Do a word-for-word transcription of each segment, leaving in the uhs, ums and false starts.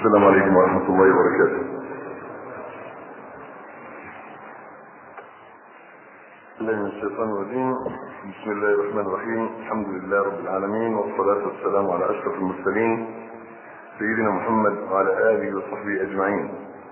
السلام عليكم ورحمة الله وبركاته. الله من الشيطان الرجيم. بسم الله الرحمن الرحيم. الحمد لله رب العالمين، والصلاة والسلام على أشرف المرسلين سيدنا محمد وعلى آله وصحبه أجمعين.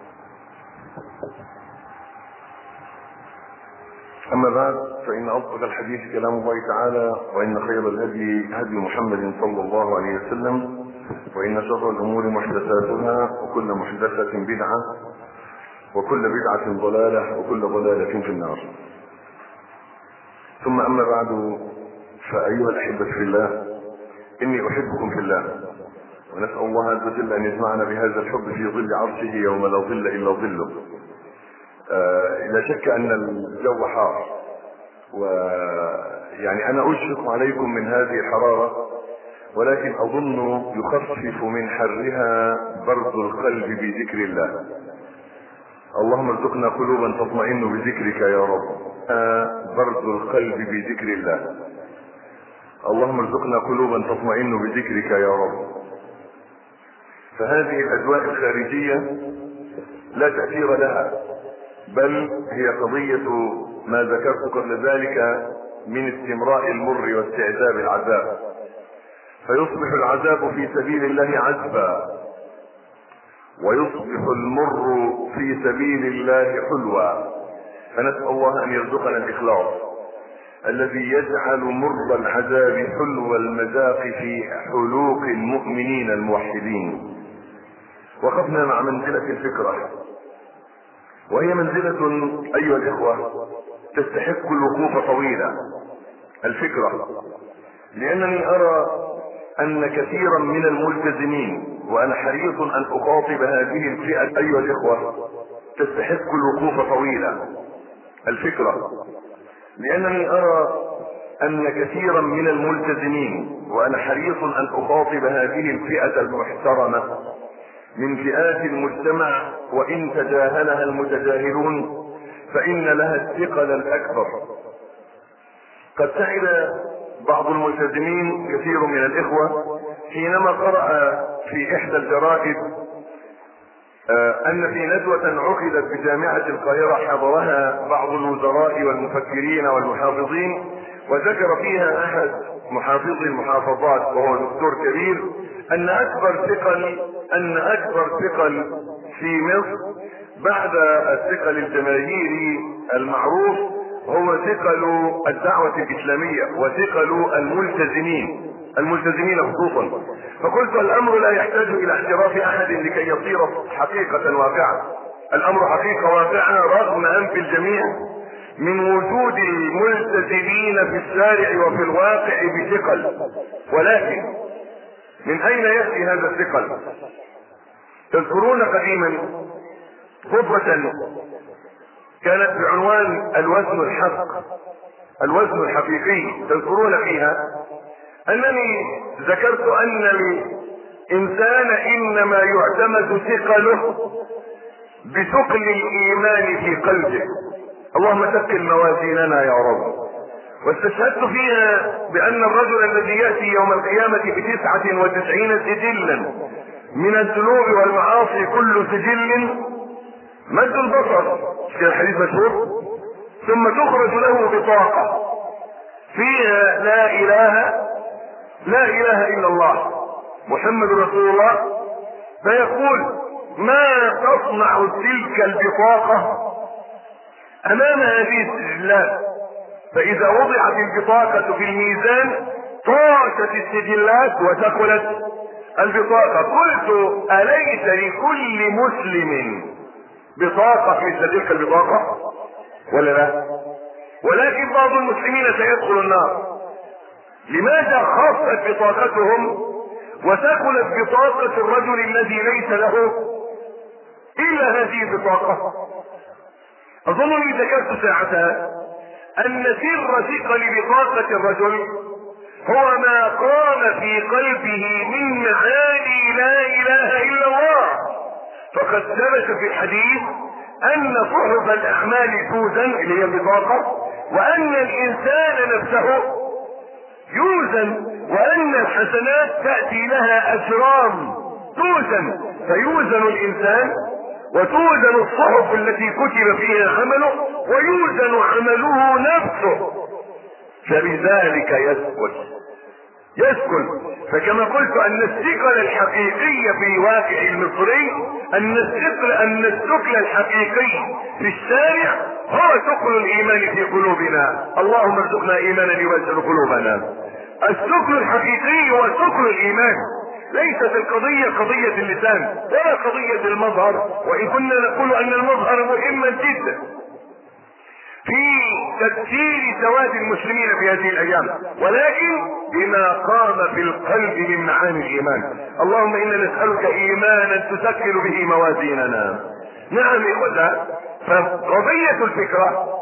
أما بعد، فإن أصدق الحديث كلام الله تعالى، وإن خير الهدي هدي محمد صلى الله عليه وسلم، وإن شر الأمور محدثاتها، وكل محدثة بدعة، وكل بدعة ضلالة، وكل ضلالة في النار. ثم أما بعد، فأيها الأحبة في الله، إني أحبكم في الله، ونسأل الله عز وجل أن يجمعنا بهذا الحب في ظل عرشه يوم لا ظل إلا ظله. آه لا شك أن الجو حار، ويعني أنا أشفق عليكم من هذه الحرارة، ولكن أظن يخفف من حرها برد القلب بذكر الله. اللهم ارزقنا قلوبا تطمئن بذكرك يا رب. برد القلب بذكر الله. اللهم ارزقنا قلوبا تطمئن بذكرك يا رب. فهذه الأجواء الخارجية لا تأثير لها، بل هي قضية ما ذكرت قبل ذلك من استمراء المر واستعذاب العذاب، فيصبح العذاب في سبيل الله عذبا، ويصبح المر في سبيل الله حلوا. فنسأل الله أن يرزقنا الإخلاص الذي يجعل مر العذاب حلو المذاق في حلوق المؤمنين الموحدين. وقفنا مع منزلة الفكرة، وهي منزلة أيها الإخوة تستحق الوقوف طويلا. الفكرة، لأنني أرى أن كثيرا من الملتزمين، وأنا حريص أن أخاطب هذه الفئة أيها الإخوة، تستحق الوقوف طويلا. الفكرة، لأنني أرى أن كثيرا من الملتزمين، وأنا حريص أن أخاطب هذه الفئة المحترمة من فئات المجتمع، وإن تجاهلها المتجاهلون فإن لها الثقل الأكبر. قد سعد بعض الملتزمين، كثير من الإخوة، حينما قرأ في إحدى الجرائد أن في ندوة عقدت بجامعة القاهرة حضرها بعض الوزراء والمفكرين والمحافظين، وذكر فيها أحد محافظي المحافظات وهو دكتور كبير أن أكبر ثقل أن أكبر ثقل في مصر بعد الثقل الجماهيري المعروف هو ثقل الدعوة الإسلامية وثقل الملتزمين الملتزمين خصوصا. فقلت الأمر لا يحتاج إلى احتراف أحد لكي يصير حقيقة واقعة. الأمر حقيقة واقعة رغم أنف الجميع من وجود ملتزمين في الشارع وفي الواقع بثقل. ولكن من أين يأتي هذا الثقل؟ تذكرون قديما خطبة كانت بعنوان الوزن الحق، الوزن الحقيقي، تذكرون فيها أنني ذكرت أن الإنسان إنما يعتمد ثقله بثقل الإيمان في قلبه. اللهم ثقل موازيننا يا رب. واستشهدت فيها بأن الرجل الذي يأتي يوم القيامة بتسعة وتسعين سجلا من الذنوب والمعاصي، كل سجل مد البصر، في الحديث مشهور، ثم تخرج له بطاقة فيها لا إله لا إله إلا الله محمد رسول الله، فيقول ما تصنع تلك البطاقة أمام هذه السجلات؟ فإذا وضعت البطاقة في الميزان طاشت السجلات وثقلت البطاقة. قلت أليس لكل مسلم بطاقة مثل تلك البطاقة ولا لا؟ ولكن بعض المسلمين سيدخل النار. لماذا خاصت بطاقتهم وثقلت بطاقة الرجل الذي ليس له إلا هذه البطاقة؟ أظنني ذكرت ساعتها أن سر ثقل بطاقة الرجل هو ما قام في قلبه من معاني لا إله إلا الله. فقد ثبت في الحديث أن صحف الأعمال توزن، اللي هي البطاقة، وأن الإنسان نفسه يوزن، وأن الحسنات تأتي لها أجرام توزن، فيوزن الانسان وتوزن الصحف التي كتب فيها عمله ويوزن عمله نفسه، فبذلك يسكن يسكن فكما قلت ان الثقل الحقيقي في واقع المصري ان الثقل ان الثقل الحقيقي في الشارع هو ثقل الايمان في قلوبنا. اللهم ارزقنا ايمانا يبشر قلوبنا. الثقل الحقيقي هو ثقل الايمان، ليست القضية قضية اللسان ولا قضية المظهر، وان كنا نقول ان المظهر مهما جدا في تكثير سواد المسلمين في هذه الايام، ولكن بما قام في القلب من معاني الايمان. اللهم انا نسألك ايمانا تسكر به موازيننا. نعم اخوة، فقضية الفكرة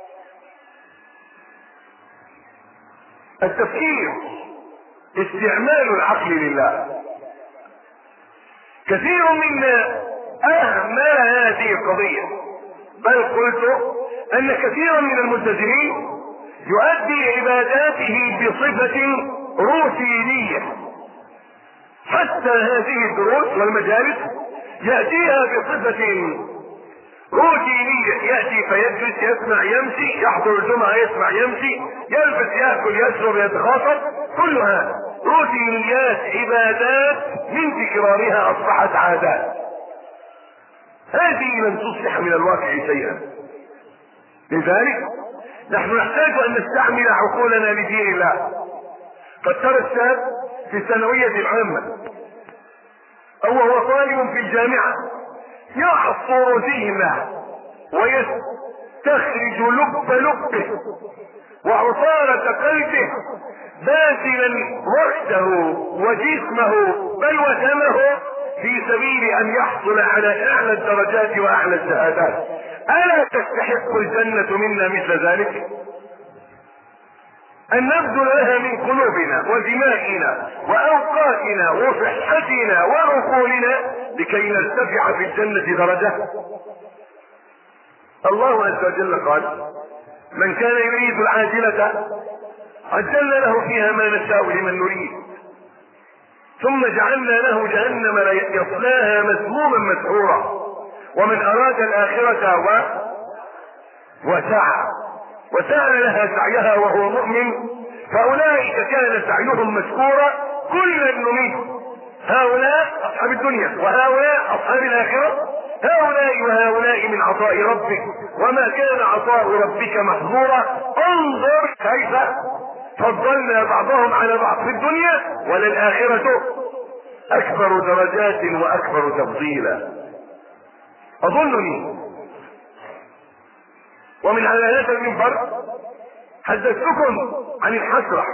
التفكير، استعمال العقل لله. كثير منا اهمل هذه القضية، بل قلت ان كثيرا من الملتزمين يؤدي عباداته بصفة روتينية، حتى هذه الدروس والمجالس يأتيها بصفة روتينية، يأتي فيجلس يسمع يمشي، يحضر الجمعة يسمع يمشي، يلبس يأكل يشرب يتخاطب، كل هذا روتينيات عبادات من تكرارها اصبحت عادات. هذه لن تصلح من الواقع شيئا. لذلك نحن نحتاج ان نستعمل عقولنا لدين الله. قد ترى الشاب في الثانوية العامة او هو طالب في الجامعة يعصر ذهنه ويستخرج لب لبه وعصارة قلبه باذلا وقته وجسمه بل ودمه في سبيل ان يحصل على اعلى الدرجات واعلى الشهادات. الا تستحق الجنة منا مثل ذلك؟ ان نبذل لها من قلوبنا ودمائنا واوقاتنا وصحتنا وعقولنا لكي نرتفع في الجنة درجة. الله عز وجل قال: من كان يريد العاجلة عجلنا له فيها ما نشاء لمن نريد ثم جعلنا له جهنم يصلاها مذموما مدحورا ومن اراد الاخرة و... وسعى وسعى لها سعيها وهو مؤمن فاولئك كان سعيهم مشكورا كلا نميت هؤلاء اصحاب الدنيا وهؤلاء اصحاب الاخرة، هؤلاء وهؤلاء من عطاء ربك وما كان عطاء ربك محظورا. انظر كيف فضلنا بعضهم على بعض في الدنيا وللآخرة اكبر درجات واكبر تفضيلا. اظنني ومن على هذا المنبر حدثتكم عن الحسرة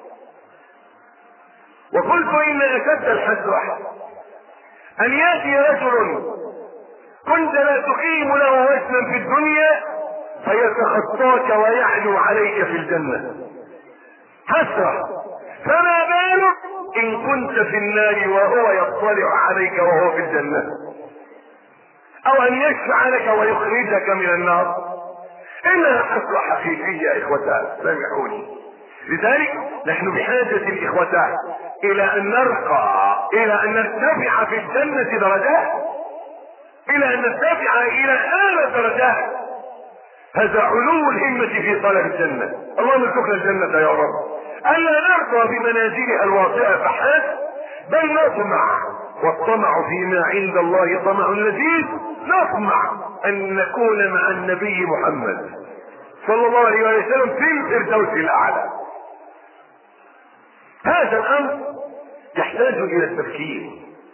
وقلت ان اشد الحسرة ان ياتي رجل كنت لا تقيم له وزنا في الدنيا فيتخطاك ويعلو عليك في الجنة. حسرة، فما بالك ان كنت في النار وهو يطلع عليك وهو في الجنة، او ان يشفع لك ويخرجك من النار. انها حسرة حقيقية يا اخوتان، سامحوني. لذلك نحن بحاجة اخوتان الى ان نرقى، الى ان نرتفع في الجنة درجات، الى ان نرتفع الى اعلى درجات. هذا علو الهمة في طلب الجنة. اللهم ارزقنا الجنة يا رب. الا نرضى بمنازلها الواطئة فحسب، بل نطمع، والطمع فيما عند الله طمع لذيذ. نطمع ان نكون مع النبي محمد صلى الله عليه وسلم في الفردوس الاعلى. هذا الامر يحتاج الى التفكير،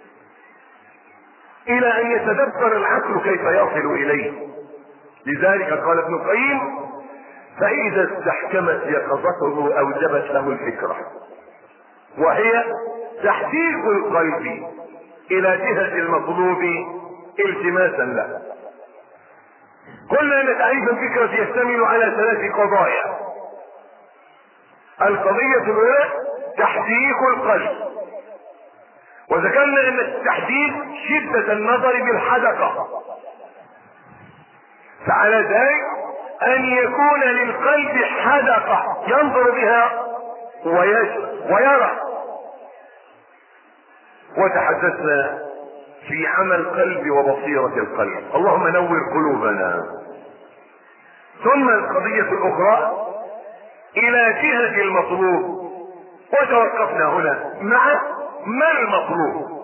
الى ان يتدبر العقل كيف يصل اليه. لذلك قال ابن القيم: فاذا استحكمت يقظته اوجبت له الفكرة، وهي تحقيق القلب الى جهة المطلوب التماسا له. قلنا ان تعريف الفكرة يشتمل على ثلاث قضايا. القضية الاولى تحقيق القلب، وذكرنا ان التحديد شدة النظر بالحدقة، فعلى ذلك ان يكون للقلب حدقة ينظر بها ويرى. وتحدثنا في عمى القلب وبصيرة القلب. اللهم نور قلوبنا. ثم القضية الأخرى إلى جهة المطلوب، وتوقفنا هنا مع ما المطلوب.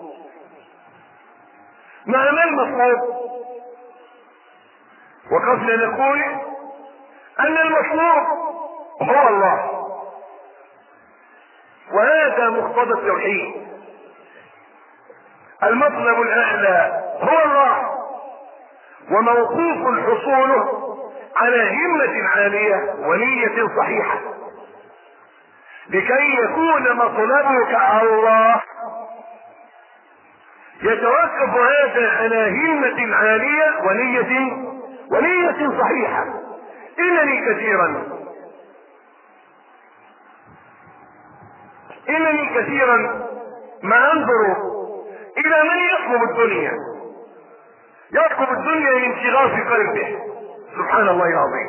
مع ما المطلوب وقفنا نقول أن المطلوب هو الله، وهذا مقتضى التوحيد. المطلب الأعلى هو الله، وموقوف الحصول على همة عالية ونية صحيحة. لكي يكون مطلبك على الله يتوقف هذا على همة عالية ونية ونية صحيحة. إنني كثيرا إنني كثيرا ما أنظر إلى من يطلب الدنيا، يطلب الدنيا من شغاف قلبه. سبحان الله العظيم.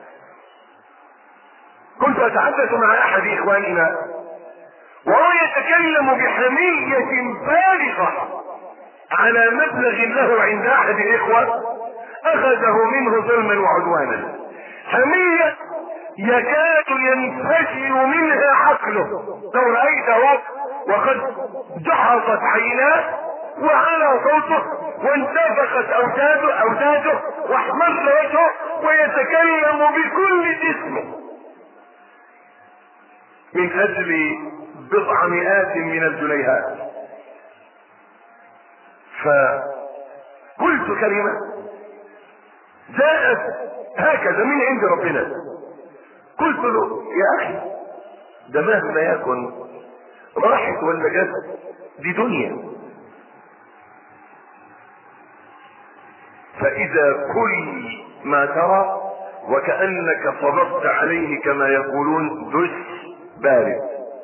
كنت أتحدث مع أحد إخواننا وهو يتكلم بحمية بالغة على مبلغ له عند أحد الإخوة أخذه منه ظلما وعدوانا، حمية يكاد ينفجر منها عقله لو رأيته، وقد جحظت عيناه وعلى صوته وانتفخت أوتاده أوتاده واحمر وجهه ويتكلم بكل جسمه من أجل بضع مئات من الجنيهات. فقلت كلمة جاءت هكذا من عند ربنا، قلت له يا أخي ده مهما يكن راحت ولا جت دي دنيا، فإذا كل ما ترى وكأنك صببت عليه كما يقولون دش بارد.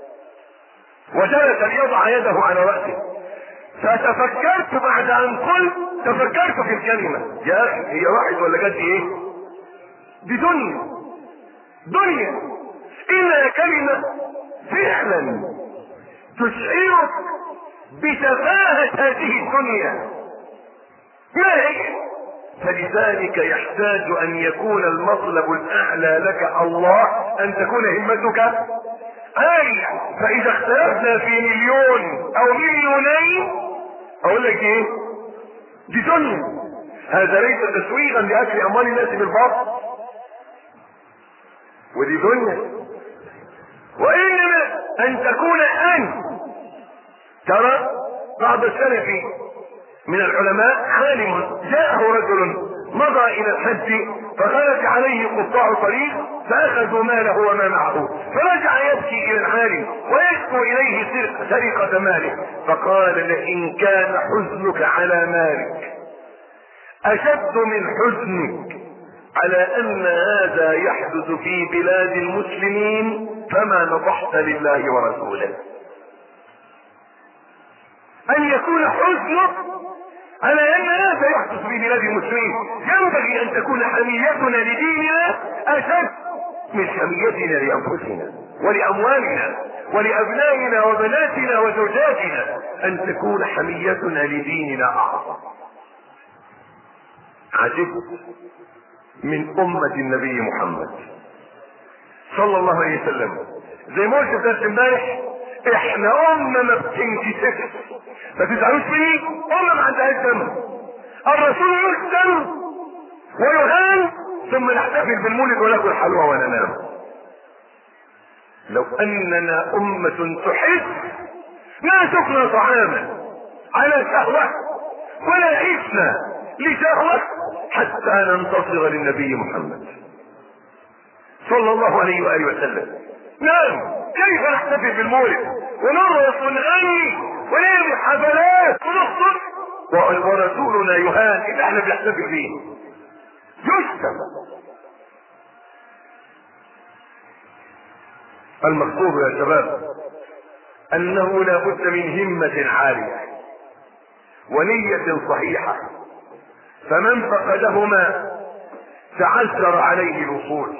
وجلس ليضع يده على رأسه، فتفكرت بعد ان قلت تفكرت في الكلمة، يا اخي هي واحد ولا جد ايه؟ دي دنيا دنيا. انها كلمة فعلا تشعرك بتفاهة هذه الدنيا. ما هي؟ فلذلك يحتاج ان يكون المطلب الاعلى لك الله، ان تكون همتك عالية. فاذا اختلفنا في مليون او مليونين اقول لك ايه؟ دي دنيا. هذا ليس تسويغا لاكل اموال الناس بالباطل، ودي دنيا. وانما ان تكون انت ترى بعض السلف من العلماء عالم جاءه رجل مضى الى الحج فخرج عليه قطاع طريق فاخذوا ماله وما معه، فرجع يبكي الى العالم ويشكو اليه سرقة ماله، فقال لئن كان حزنك على مالك اشد من حزنك على ان هذا يحدث في بلاد المسلمين فما نصحت لله ورسوله. ان يكون حزنك على ان هذا يحدث في بلاد المسلمين، ينبغي ان تكون حميتنا لديننا اشد من حميتنا لانفسنا ولاموالنا ولابنائنا وبناتنا وزوجاتنا، ان تكون حميتنا لديننا اعظم. عجبت من امة النبي محمد صلى الله عليه وسلم، زي ما قلت درس امبارح، احنا امة ما بتنكسفش، ما تزعلوش مني، امة ما عندهاش دم. الرسول يسلم ويهان ثم نحتفل بالمولد وناكل حلوى وننام. لو اننا امة تحب لا تكنا طعاما على شهوة ولا عشنا لشهوة حتى ننتصر للنبي محمد صلى الله عليه وآله وسلم. نعم، كيف نحتفل بالمولد ونرقص ونغني ونعمل حفلات ونخطب ورسولنا يهان اللي احنا بنحتفل فيه يشتم؟ المقصود يا شباب انه لا بد من همة عالية ونية صحيحة، فمن فقدهما تعذر عليه الوصول.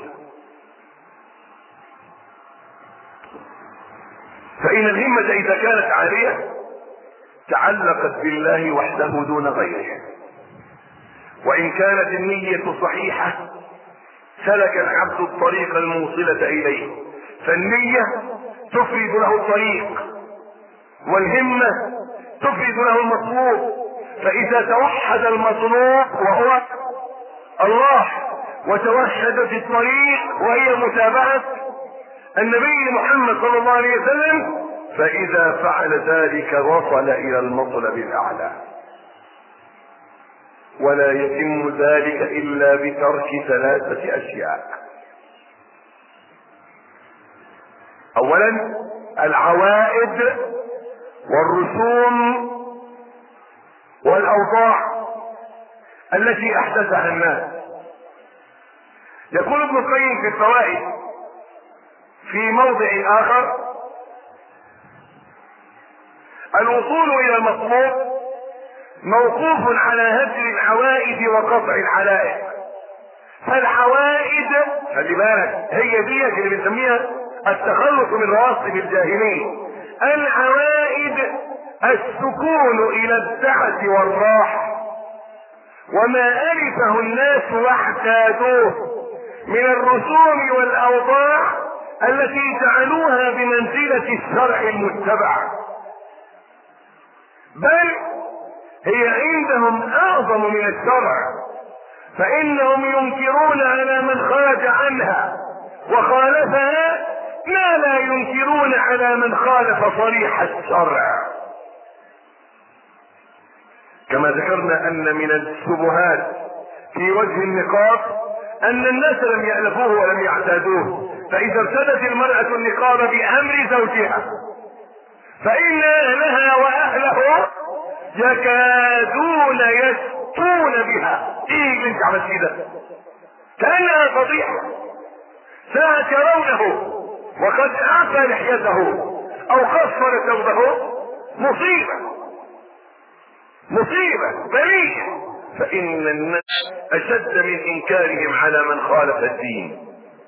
فإن الهمة إذا كانت عالية تعلقت بالله وحده دون غيره. وإن كانت النية صحيحة سلك العبد الطريق الموصلة إليه، فالنية تفرد له الطريق، والهمة تفرد له المطلوب. فإذا توحد المطلوب وهو الله، وتوحدت الطريق وهي متابعة النبي محمد صلى الله عليه وسلم، فإذا فعل ذلك وصل إلى المطلب الأعلى. ولا يتم ذلك إلا بترك ثلاثة أشياء. أولا العوائد والرسوم والأوضاع التي أحدثها الناس. يقول ابن القيم في الفوائد في موضع آخر: الوصول إلى المطلوب موقوف على هجر العوائد وقطع الحلائق. فالعوائد خلي بالك هي دي اللي بنسميها التخلص من رواسب الجاهلية. العوائد السكون إلى السعة والراحة، وما ألفه الناس واحتاجوه من الرسوم والأوضاع التي جعلوها بمنزلة الشرع المتبع، بل هي عندهم أعظم من الشرع، فإنهم ينكرون على من خرج عنها وخالفها ما لا ينكرون على من خالف صريح الشرع. كما ذكرنا أن من الشبهات في وجه النقاب أن الناس لم يألفوه ولم يعتادوه، فإذا ارتدت المرأة النقاب بأمر زوجها فإن أهلها وأهله يكادون يسطون بها. ايه اللي انت عملتيه ده؟ كأنها فضيحة. ساعة يرونه وقد اعفى لحيته او قصر ثوبه مصيبة مصيبة بلية. فإن الناس أشد من إنكارهم على من خالف الدين.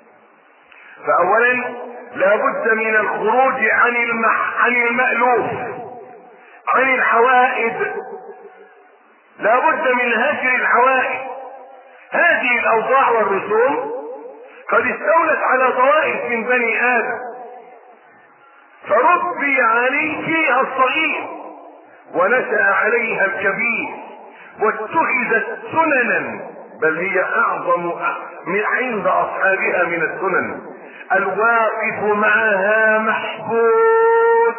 فأولا لا بد من الخروج عن المح... عن المألوف، عن الحوائد. لا بد من هجر الحوائد. هذه الأوضاع والرسوم قد استولت على طوائف من بني آدم، فربي عليه فيها الصغير ونشأ عليها الكبير، واتخذت سننا، بل هي أعظم من عند أصحابها من السنن. الواقف معها محبوس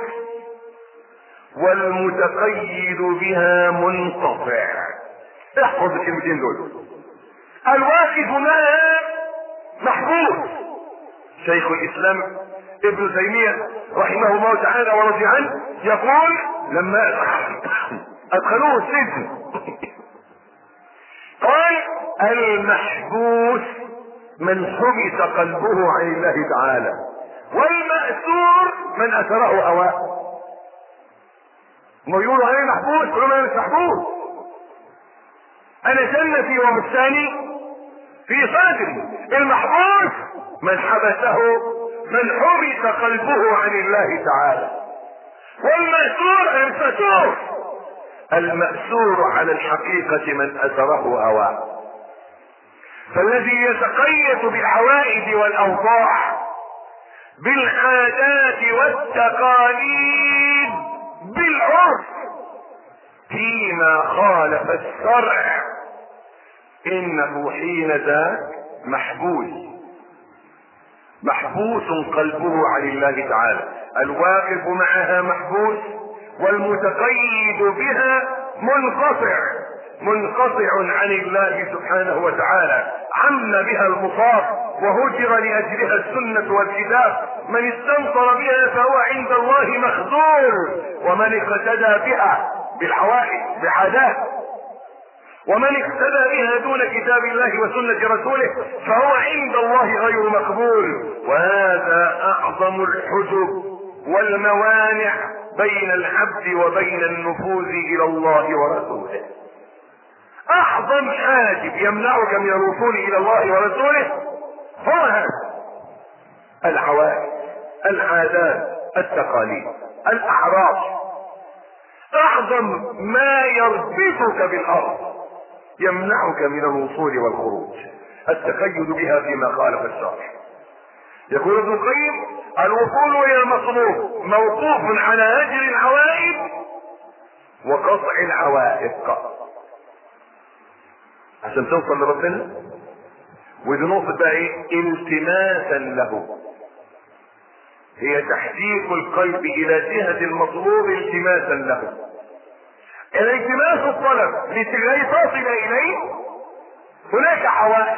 والمتقيد بها منقطع. احفظ الكلمتين دول. الواقف معها محبوس. شيخ الإسلام ابن تيمية رحمه الله تعالى ورضي عنه يقول لما أدخلوه السجن قال: المحبوس من حبس قلبه عن الله تعالى، والمأسور من أسره هواه. ما يقولوا عليه محبوس، يقولوا انا مش محبوس، انا جنتي وبستاني في صدري. المحبوس من حبسه من حبس قلبه عن الله تعالى، والمأسور المأسور المأسور على الحقيقة من أسره هواه. فالذي يتقيد بالعوائد والأوضاع بالعادات والتقاليد بالعرف فيما خالف الشرع إنه حين ذاك محبوس محبوس قلبه عن الله تعالى. الواقف معها محبوس، والمتقيد بها منقطع منقطع عن الله سبحانه وتعالى. عم بها المصاب وهجر لأجلها السنة والكتاب. من استنصر بها فهو عند الله مخذول، ومن اقتدى بها بالحوائج بعادات ومن اقتدى بها دون كتاب الله وسنة رسوله فهو عند الله غير مقبول. وهذا أعظم الحجب والموانع بين العبد وبين النفوذ إلى الله ورسوله. أعظم حاجب يمنعك من الوصول إلى الله ورسوله هو هذا: العوائد، العادات، التقاليد، الأعراف. أعظم اعظم ما يربطك بالارض يمنعك من الوصول والخروج، التقيد بها فيما خالف الشرع. يقول ابن القيم: الوصول الى المطلوب موقوف على هجر العوائد وقطع العوائق عشان توصل لربنا. ودي نقطة بقى ايه؟ التماسا له، هي تحريك القلب الى جهة المطلوب التماسا له. الالتماس الطلب لكي تصل اليه هناك عوائق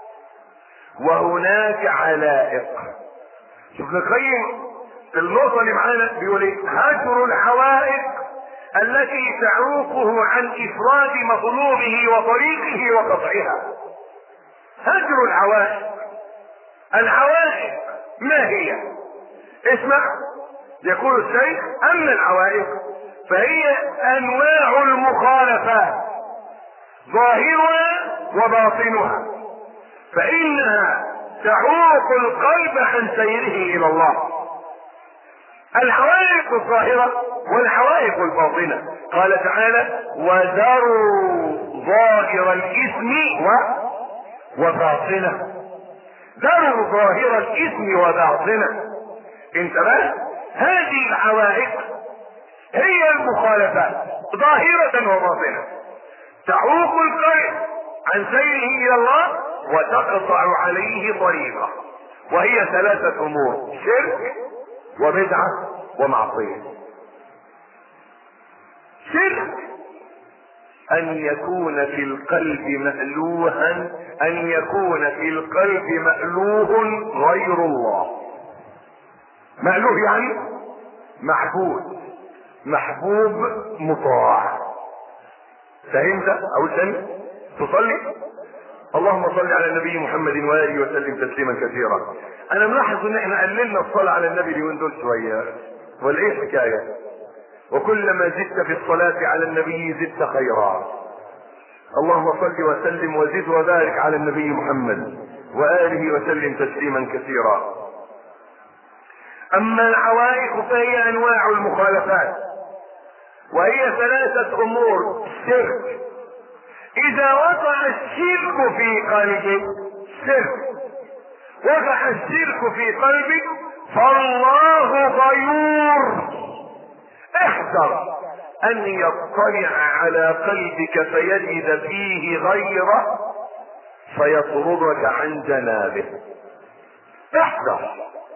وهناك علائق. شوف ابن القيم في النقطة اللي معانا بيقول ايه؟ هجر العوائق التي تعوقه عن افراد مطلوبه وطريقه وقطعها. هجر العوائق. العوائق ما هي؟ اسمع، يقول الشيخ: اما العوائق فهي انواع المخالفات ظاهرها وباطنها، فانها تعوق القلب عن سيره الى الله. العوائق الظاهرة والعوائق الباطنة. قال تعالى: وذروا ظاهر الاثم و... وباطنه. ذروا ظاهر الاثم وباطنه. انتبه، هذه العوائق هي المخالفات ظاهرة وباطنة تعوق القلب عن سيره الى الله وتقطع عليه طريقه، وهي ثلاثة امور: شرك وبدعة ومعصية. شرك ان يكون في القلب مألوها، ان يكون في القلب مألوه غير الله. مألوه يعني محبوب، محبوب مطاع. فهمت؟ او ثاني تصلي اللهم صل على النبي محمد واله وسلم تسليما كثيرا. انا ملاحظ ان احنا قللنا الصلاة على النبي اليومين دول شوية، ولا ايه الحكاية؟ وكلما زدت في الصلاة على النبي زدت خيرا. اللهم صل وسلم وزد وبارك على النبي محمد واله وسلم تسليما كثيرا. اما العوائق فهي انواع المخالفات، وهي ثلاثة امور: شرك. اذا وقع الشرك في قلبك، شرك وقع الشرك في قلبك فالله غيور. احذر ان يطلع على قلبك فيجد فيه غيره فيطردك عن جنابه. احذر.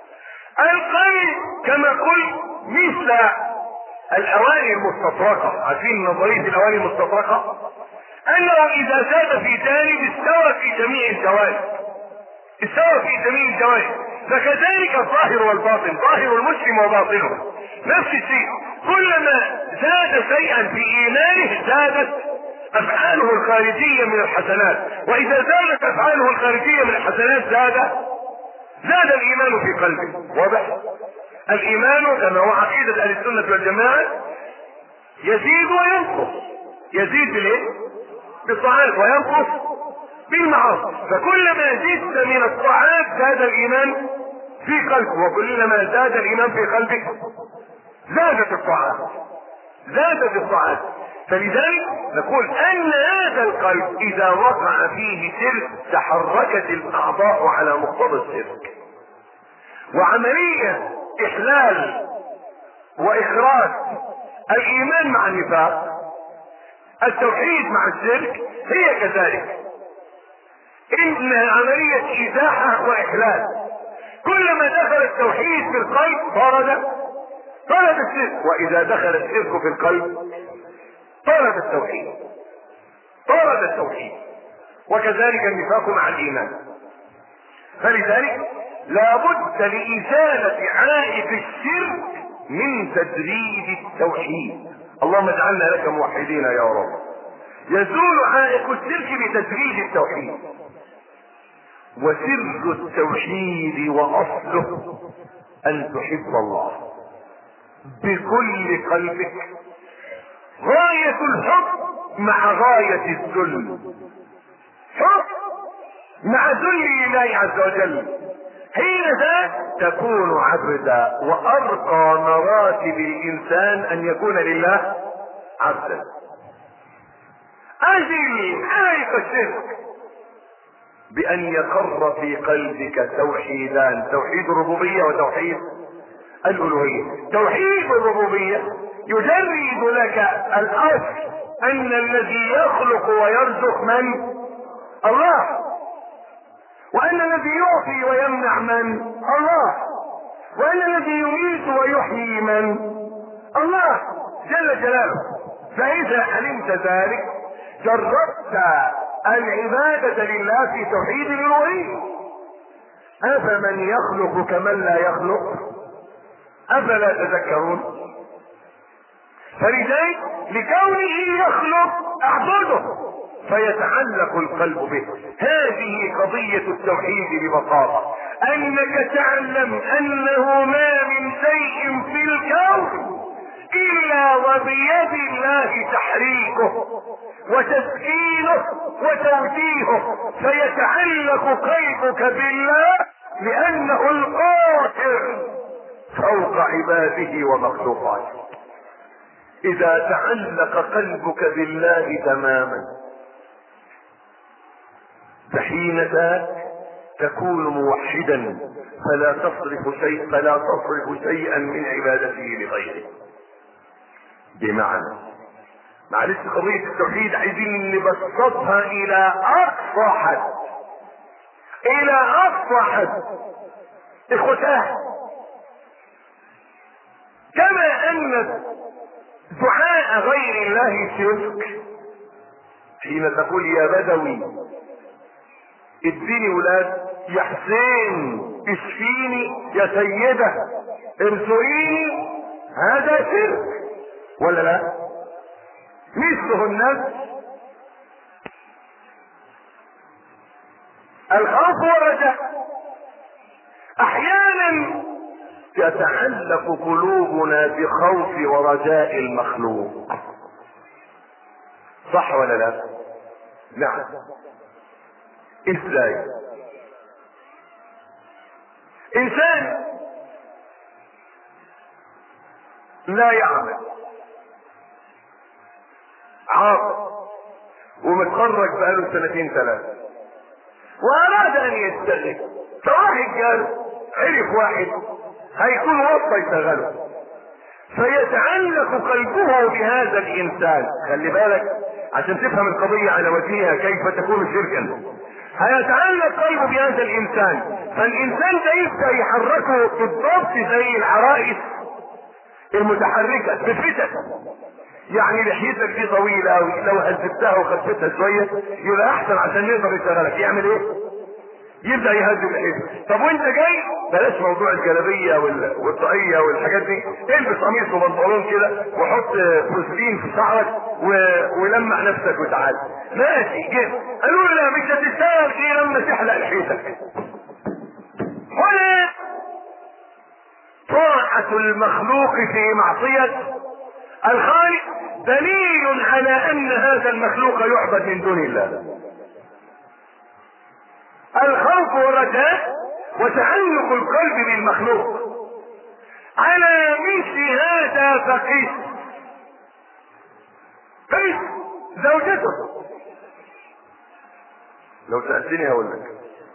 القلب كما قلت مثل الاواني المستطرقة. عارفين نظرية الاواني المستطرقة؟ انه اذا زاد في جانب استوى في جميع الجوانب، استوى في جميع الجوانب. فكذلك الظاهر والباطن، ظاهر المسلم وباطنه نفس الشيء. كلما زاد شيئا في ايمانه زادت افعاله الخارجية من الحسنات، واذا زادت افعاله الخارجية من الحسنات زاد زاد الايمان في قلبه. واضح؟ الايمان كما هو عقيدة اهل السنة والجماعة يزيد وينقص. يزيد بالايه؟ بالطاعات، وينقص بالمعاصي. فكلما زدت من الطاعات زاد الايمان في قلبك، وكلما زاد الايمان في قلبك زادت الطاعات، زادت الطاعات. فلذلك نقول ان هذا القلب اذا وقع فيه شرك تحركت الاعضاء على مقتضى الشرك، وعملية احلال واخراج الايمان مع النفاق، التوحيد مع الشرك، هي كذلك. ان عملية ازاحة واحلال. كلما دخل التوحيد في القلب طرد طرد الشرك، واذا دخل الشرك في القلب طرد التوحيد طرد التوحيد وكذلك النفاق مع الايمان. فلذلك لا بد لازالة عائق الشرك من تدريب التوحيد. اللهم اجعلنا لك موحدين يا رب. يزول عائق الشرك بتدريب التوحيد. وسر التوحيد واصله ان تحب الله بكل قلبك، غاية الحب مع غاية الذل، حب مع ذل الله عز وجل. حين ذا تكون عبدا، وارقى مراتب الانسان ان يكون لله عبدا. هذه حقيقة الشرك، بأن يقر في قلبك توحيدان، توحيد الربوبية وتوحيد الألوهية. توحيد الربوبية يجرد لك الأصل أن الذي يخلق ويرزق من؟ الله. وأن الذي يعطي ويمنع من؟ الله. وأن الذي يميت ويحيي من؟ الله جل جلاله. فإذا علمت ذلك جربت العبادة لله في توحيد الألوهية. أفمن يخلق كمن لا يخلق؟ أفلا تذكرون؟ فلذلك لكونه يخلق أعبده فيتعلق القلب به. هذه قضية التوحيد ببساطة، أنك تعلم أنه ما من شيء في الكون إلا وبيد الله تحريكه وتسكينه وتوجيهه، فيتعلق قلبك بالله لأنه القاهر فوق عباده ومخلوقاته. إذا تعلق قلبك بالله تماما فحينذاك تكون موحدا، فلا تصرف شيء فلا تصرف شيئا من عبادته لغيره. بمعنى معلش قضية التوحيد عايزين نبسطها إلى أقصى حد، إلى أقصى حد. إخوتاه، كما أن دعاء غير الله شرك، حين تقول يا بدوي اديني ولاد، يا حسين اشفيني، يا سيدة ارزقيني، هذا شرك ولا لا؟ مثله النفس، الخوف والرجاء. احيانا تتعلق قلوبنا بخوف ورجاء المخلوق، صح ولا لا؟ نعم. ازاي؟ انسان لا يعمل، عاطل ومتخرج بقاله سنتين ثلاثة واراد ان يشتغل، فواحد قال عرف واحد هيكون وظيفة يشتغله، فيتعلق قلبه بهذا الانسان. خلي بالك عشان تفهم القضية على وجهها كيف تكون شركا. هيتعلق قلبه بهذا الانسان، فالانسان ده يبدأ يحركه بالضبط زي العرائس المتحركة بالفتن. يعني لحيتك دي طويلة اوي، لو هزبتها وخفتها شوية يبقى احسن عشان يقدر يشتغلك. يعمل ايه؟ يبدأ يهذب لحيته. طب وانت جاي بلاش موضوع الجلابية والطاقية والحاجات دي، البس قميص وبنطلون كده وحط فوسلين في شعرك و... ولمع نفسك وتعال. ماشي جيت، قالوا لا مش هتشتغل فيه لما تحلق لحيتك. هنا طاعة المخلوق في معصية الخالق دليل على ان هذا المخلوق يعبد من دون الله. الخوف والرجاء وتعلق القلب بالمخلوق. على مثل هذا فقيس قيس زوجته، لو سألتني هقول لك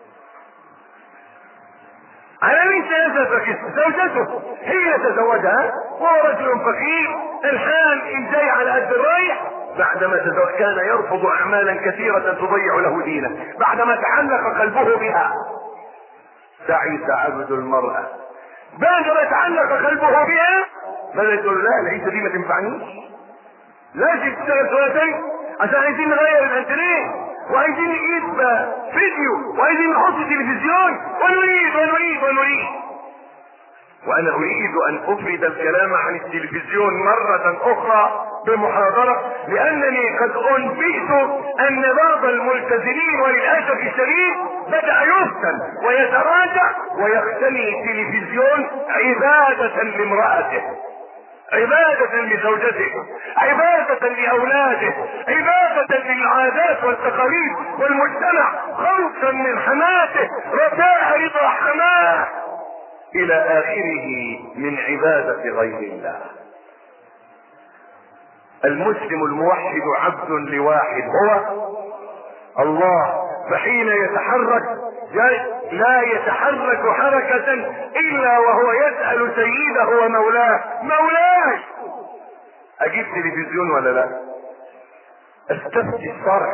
على مثل هذا فقيس زوجته هي تزوجها وهو رجل فقير الحال ان جاي على قد الرايح. بعدما تزوج كان يرفض اعمالا كثيرة تضيع له دينه، بعدما تعلق قلبه بها تعيس عبد المرأة. بعدما تعلق قلبه بها ماذا يقول؟ لا العيسى دي ما تنفعنيش، لازم تشتغل شويتين عشان عايزين نغير الانترنت وعايزين نجيب فيديو وعايزين نحط تلفزيون ونريد ونريد ونريد. وانا اريد ان افرد الكلام عن التلفزيون مرة اخرى بمحاضرة، لانني قد انبئت ان بعض الملتزمين وللاسف الشديد بدأ يفتن ويتراجع ويقتني التلفزيون عبادة لامرأته، عبادة لزوجته، عبادة لأولاده، عبادة للعادات والتقاليد والمجتمع، خوفا من حماته، رجاء رضا حماه، إلى آخره من عبادة غير الله. المسلم الموحد عبد لواحد هو الله، فحين يتحرك لا يتحرك حركة الا وهو يسأل سيده ومولاه: مولاي اجيب تلفزيون ولا لا؟ استفتي الشرع،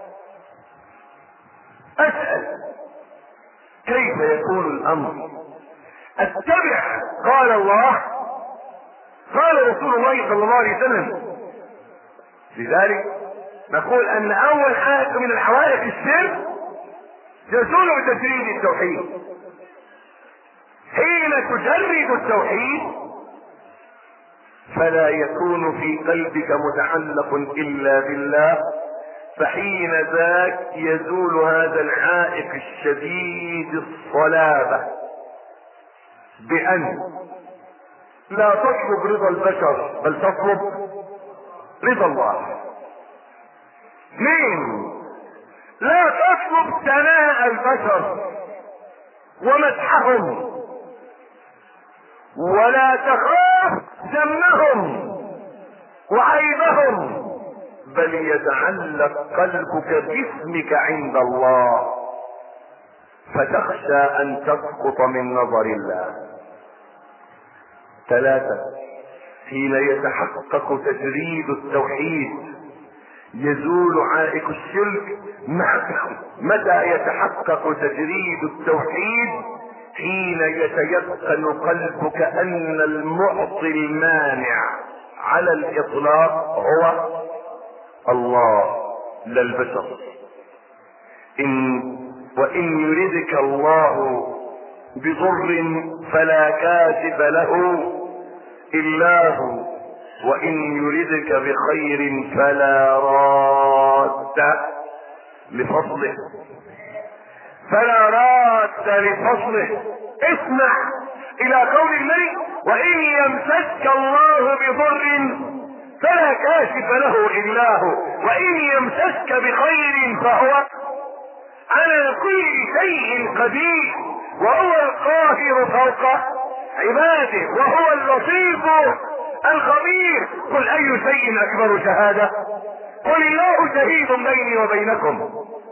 اسأل كيف يكون الامر، اتبع قال الله قال رسول الله صلى الله عليه وسلم. لذلك نقول ان اول حاجة من الحوائط الشرك يزول بتجريد التوحيد. حين تجرد التوحيد فلا يكون في قلبك متعلق الا بالله، فحين ذاك يزول هذا العائق الشديد الصلابة بأن لا تطلب رضا البشر بل تطلب رضا الله. اثنين، لا تطلب ثناء البشر ومدحهم، ولا تخاف ذمهم وعيبهم، بل يتعلق قلبك باسمك عند الله، فتخشى ان تسقط من نظر الله. ثلاثة، حين يتحقق تجريد التوحيد يزول عائق الشرك. متى يتحقق تجريد التوحيد؟ حين يتيقن قلبك ان المعطي المانع على الاطلاق هو الله لا البشر. إن وإن يردك الله بضر فلا كاشف له إلا هو، وإن يردك بخير فلا راد لفضله فلا راد لفضله. اسمع إلى قول الملك: وإن يمسك الله بضر فلا كاشف له الا هو، وان يمسك بخير فهو على كل شيء قدير، وهو القاهر فوق عباده، وهو اللطيف الخبير. قل اي شيء اكبر شهادة؟ قل الله شهيد بيني وبينكم.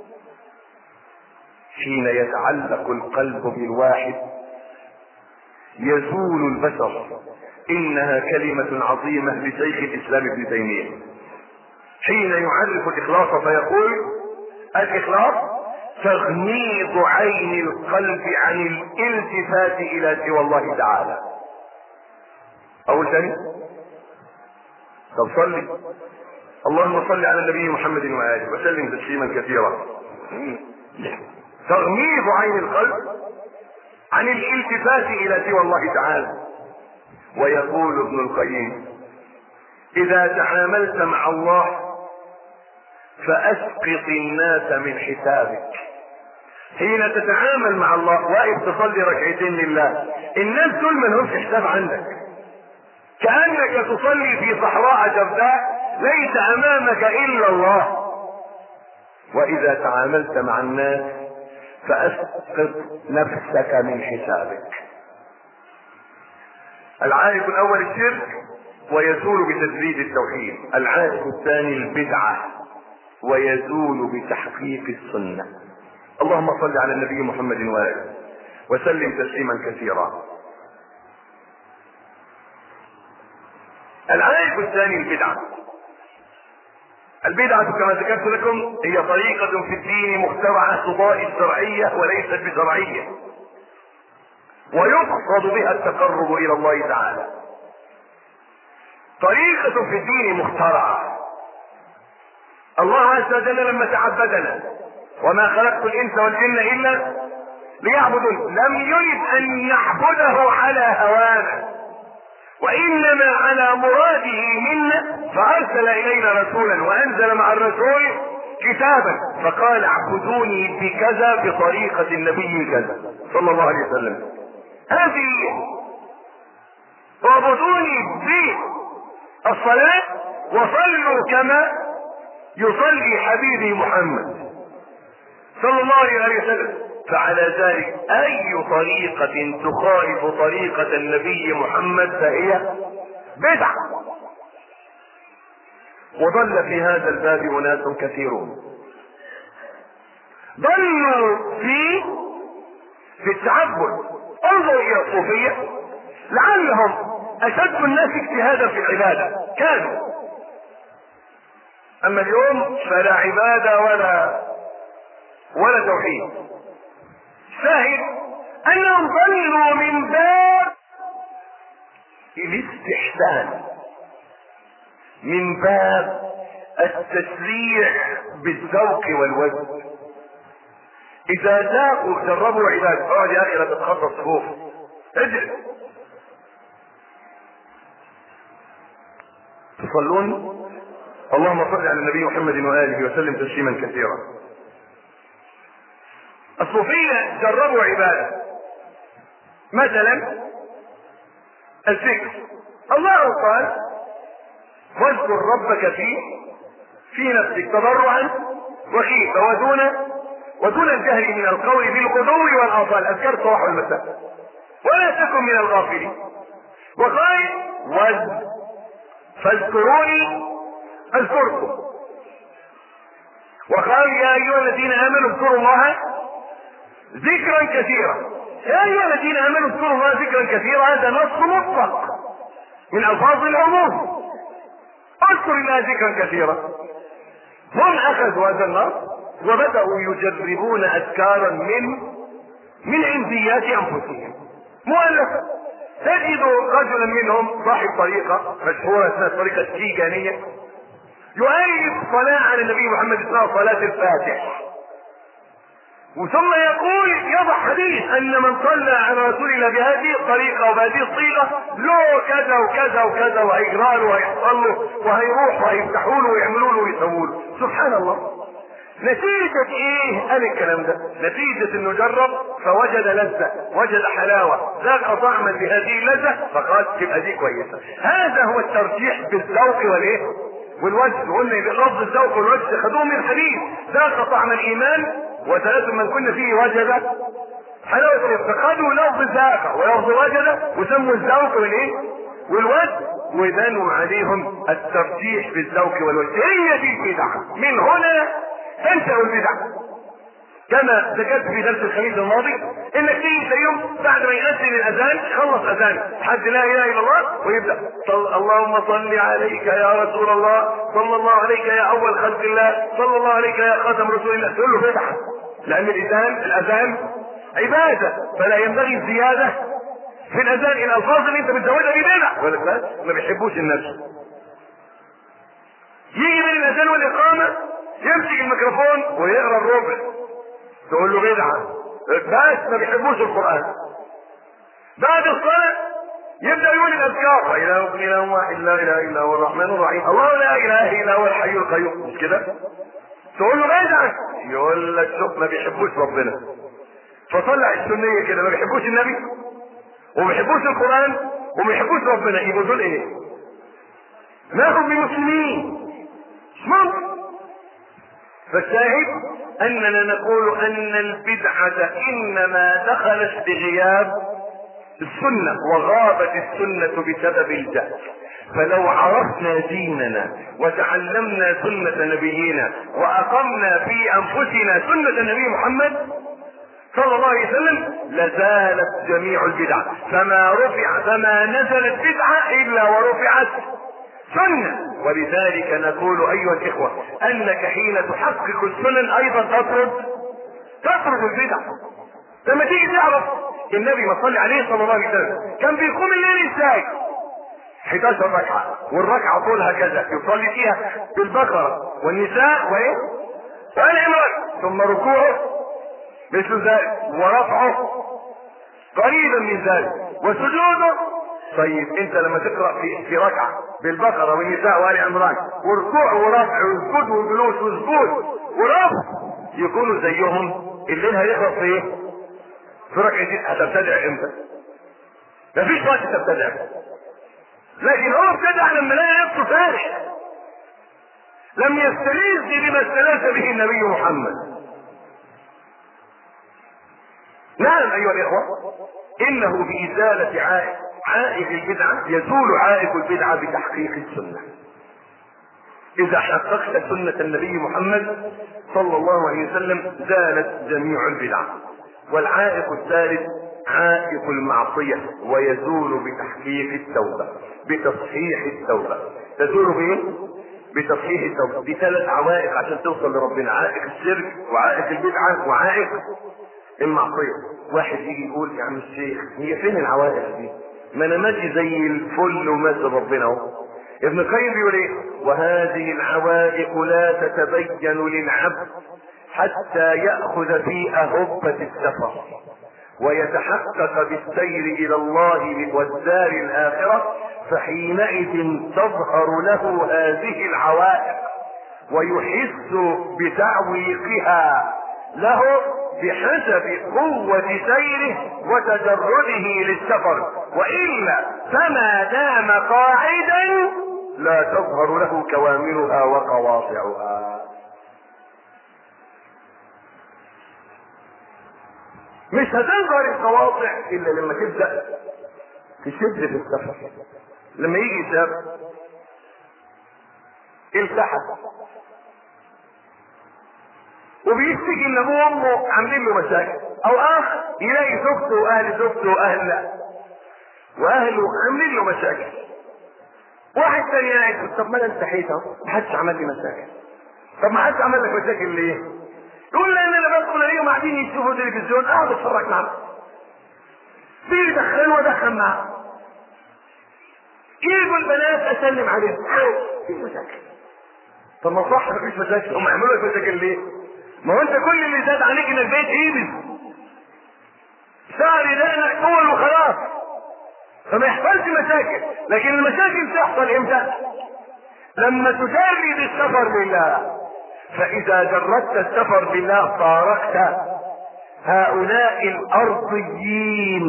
حين يتعلق القلب بالواحد يزول البشر. انها كلمة عظيمة لشيخ الاسلام ابن تيمية حين يعرف الاخلاص فيقول: الاخلاص تغميض عين القلب عن الالتفات الى سوى الله تعالى. اول ثاني، طب صلي. اللهم صل على النبي محمد وآله وسلم تسليما كثيرا. تغميض عين القلب عن الالتفات الى سوى الله تعالى. ويقول ابن القيم: اذا تعاملت مع الله فاسقط الناس من حسابك. حين تتعامل مع الله واقف تصلي ركعتين لله، الناس دول ما لهمش حساب عندك، كأنك تصلي في صحراء جرداء ليس امامك الا الله. واذا تعاملت مع الناس فاسقط نفسك من حسابك. العائق الاول الشرك ويزول بتجريد التوحيد. العائق الثاني البدعة ويزول بتحقيق السنة. اللهم صل على النبي محمد وآله وسلم تسليما كثيرا. العائق الثاني البدعة. البدعة كما ذكرت لكم هي طريقة في الدين مخترعة تضاهي الشرعية وليست بشرعية، ويقصد بها التقرب الى الله تعالى. طريقة في الدين مخترعة. الله عز وجل لما تعبدنا: وما خلقت الانس والجن الا ليعبدون، لم يرد ان نعبده على هوانا، وانما على مراده منا، فارسل الينا رسولا وانزل مع الرسول كتابا فقال: اعبدوني بكذا بطريقة النبي كذا صلى الله عليه وسلم. هذه اعبدوني بالصلاة وصلوا كما يصلي حبيبي محمد صلى الله عليه وسلم. فعلى ذلك اي طريقة تخالف طريقة النبي محمد فهي بدعة. وضل في هذا الباب أناس كثيرون، ضلوا في في التعبد. انظروا الى الصوفية، لعلهم اشد الناس اجتهادا في العبادة كانوا، اما اليوم فلا عبادة ولا ولا توحيد. شاهد انهم ضلوا من باب الاستحسان، من باب التسريع بالذوق والوجه. اذا ذاقوا جربوا عبادة، اقعد يا اخي لا تتخطى الصفوف، اجلس. تصلون؟ اللهم صل على النبي محمد وآله وسلم تسليما كثيرا. الصوفية جربوا عبادة، مثلا الذكر. الله قال واذكر ربك في في نفسك تضرعا وخيفة ودون ودون الجهل من القول بالغدو والآصال، اذكار الصباح والمساء، ولا تكن من الغافلين. وقال واذ فاذكروني اذكركم. وقال يا ايها الذين امنوا اذكروا الله ذكرا كثيرا. يا ايها الذين امنوا اذكروا الله ذكرا كثيرا، هذا نص مطلق من الفاظ العموم، اذكر الله ذكرا كثيرا. هم اخذوا هذا النص وبدأوا يجربون اذكارا من من عنديات انفسهم مؤلفة. تجد رجلا منهم صاحب طريقة مشهورة اسمها الطريقة التيجانية يؤلف صلاة على النبي محمد اسمها صلاة الفاتح، وثم يقول يضع حديث ان من صلى على رسول الله بهذه الطريقة وبهذه الصيغة له كذا وكذا وكذا، وهيجرى له وهيحصل له وهيروح وهيفتحوا له ويعملوا له ويسووا له. سبحان الله. نتيجة ايه قال الكلام ده؟ نتيجة انه جرب فوجد لذة، وجد حلاوة، ذاق طعما بهذه اللذة فقال تبقى دي كويسة. هذا هو الترجيح بالذوق والايه والوجه. قلنا لفظ الذوق والوجه خدوه من الحديث ذاق طعم الايمان وثلاث من كنا فيه وجد حلاوة. فخدوا لفظ ذاق ولفظ وجد وسموا الذوق والايه والوجه، وبنوا عليهم الترجيح بالذوق والوجه. هي دي البدعة، من هنا تنشأ البدع. كما ذكرت في درس الخميس الماضي انك تيجي يوم بعد ما يأذن الاذان خلص اذان حد لا اله الا الله ويبدا صل اللهم صل عليك يا رسول الله، صلى الله عليك يا اول خلق الله، صلى الله عليك يا خاتم رسول الله. تقول له بدعه، لان الاذان الاذان عباده، فلا ينبغي الزياده في الاذان الى الفاظ اللي انت بتزودها ببدع. ولا ما بيحبوش الناس. يجي من الاذان والاقامه يمسك الميكروفون ويقرا الربع، تقول له بدعه، بس ما بيحبوش القران. بعد الصلاه يبدا يقول الاذكار وإلهكم اله واحد لا اله الا هو الرحمن الرحيم، الله لا اله الا هو الحي القيوم، مش كده؟ تقول له بدعه، يقول لك شوف ما بيحبوش ربنا. فطلع السنيه كده، ما بيحبوش النبي وما بيحبوش القران وما بيحبوش ربنا، يبقوا دول ايه؟ ما هم بمسلمين، مش ممكن. فالشاهد اننا نقول ان البدعة انما دخلت بغياب السنة وغابت السنة بسبب الجهل. فلو عرفنا ديننا وتعلمنا سنة نبينا واقمنا في انفسنا سنة النبي محمد صلى الله عليه وسلم لزالت جميع البدع. فما رفع فما نزلت بدعة الا ورفعت سنة. ولذلك نقول ايها الاخوة انك حين تحقق السنن ايضا تطرد تطرد البدع. لما تيجي تعرف النبي ما صلى عليه صلى الله عليه وسلم كان بيقوم الليل ازاي؟ احد عشر ركعة، والركعة طولها كذا، يصلي فيها بالبقرة والنساء وايه؟ وآل عمران، ثم ركوعه مثل ذلك، ورفعه قريبا من ذلك، وسجوده. طيب انت لما تقرأ في, في ركعة بالبقرة والنساء وآل عمران وركوع ورفع وسجود وجلوس وسجود ورفع يكونوا زيهم، الليل هيخلص في ايه؟ في ركعتين. هتبتدع امتى؟ مفيش وقت تبتدع، لكن هو ابتدع لما لقى نفسه فارح، لم يستلذ بما استلذ به النبي محمد. نعم ايها الاخوة، انه بازالة عائق عائق البدعة يزول عائق البدعة بتحقيق السنة. اذا حققت سنة النبي محمد صلى الله عليه وسلم زالت جميع البدع. والعائق الثالث عائق المعصية، ويزول بتحقيق التوبة، بتصحيح التوبة. تزول بايه؟ بتصحيح التوبة. دي ثلاث عوائق عشان توصل لربنا: عائق الشرك، وعائق البدعة، وعائق المعصية. واحد يجي يقول: يا عم الشيخ هي فين العوائق دي؟ ما انا ماشي زي الفل وماشي ربنا اهو. ابن القيم بيقول ايه؟ وهذه العوائق لا تتبين للعبد حتى يأخذ في أهبة السفر ويتحقق بالسير إلى الله والدار الآخرة، فحينئذ تظهر له هذه العوائق ويحس بتعويقها له بحسب قوة سيره وتجرده للسفر، وإلا فما دام قاعدا لا تظهر له كواملها وقواطعها. مش هتظهر القواطع الا لما تبدأ تشد في السفر. لما يجي شاب التحف وبيشتكي ان ابوه وامه عاملين له مشاكل، او اخ يلاقي زوجته واهل زوجته واهل واهله عاملين له مشاكل، واحد تاني قاعد: طب ما انا انتحيت اهو، محدش عمل لي مشاكل. طب ما حدش عمل لك مشاكل ليه؟ يقول: لان انا بدخل عليهم قاعدين يشوفوا تلفزيون، اقعد اتفرج معاهم، بيجي يدخلوا وادخل معاهم، يجوا البنات اسلم عليهم، مفيش مشاكل. طب ما صح مفيش مشاكل، هم يعملوا لك مشاكل ليه؟ ما هو انت كل اللي زاد عليك ان البيت ايبس شعر دقنك طول وخلاص، فما يحصلش مشاكل. لكن المشاكل تحصل امتى؟ لما تجرد السفر بالله. فاذا جردت السفر بالله فارقت هؤلاء الارضيين.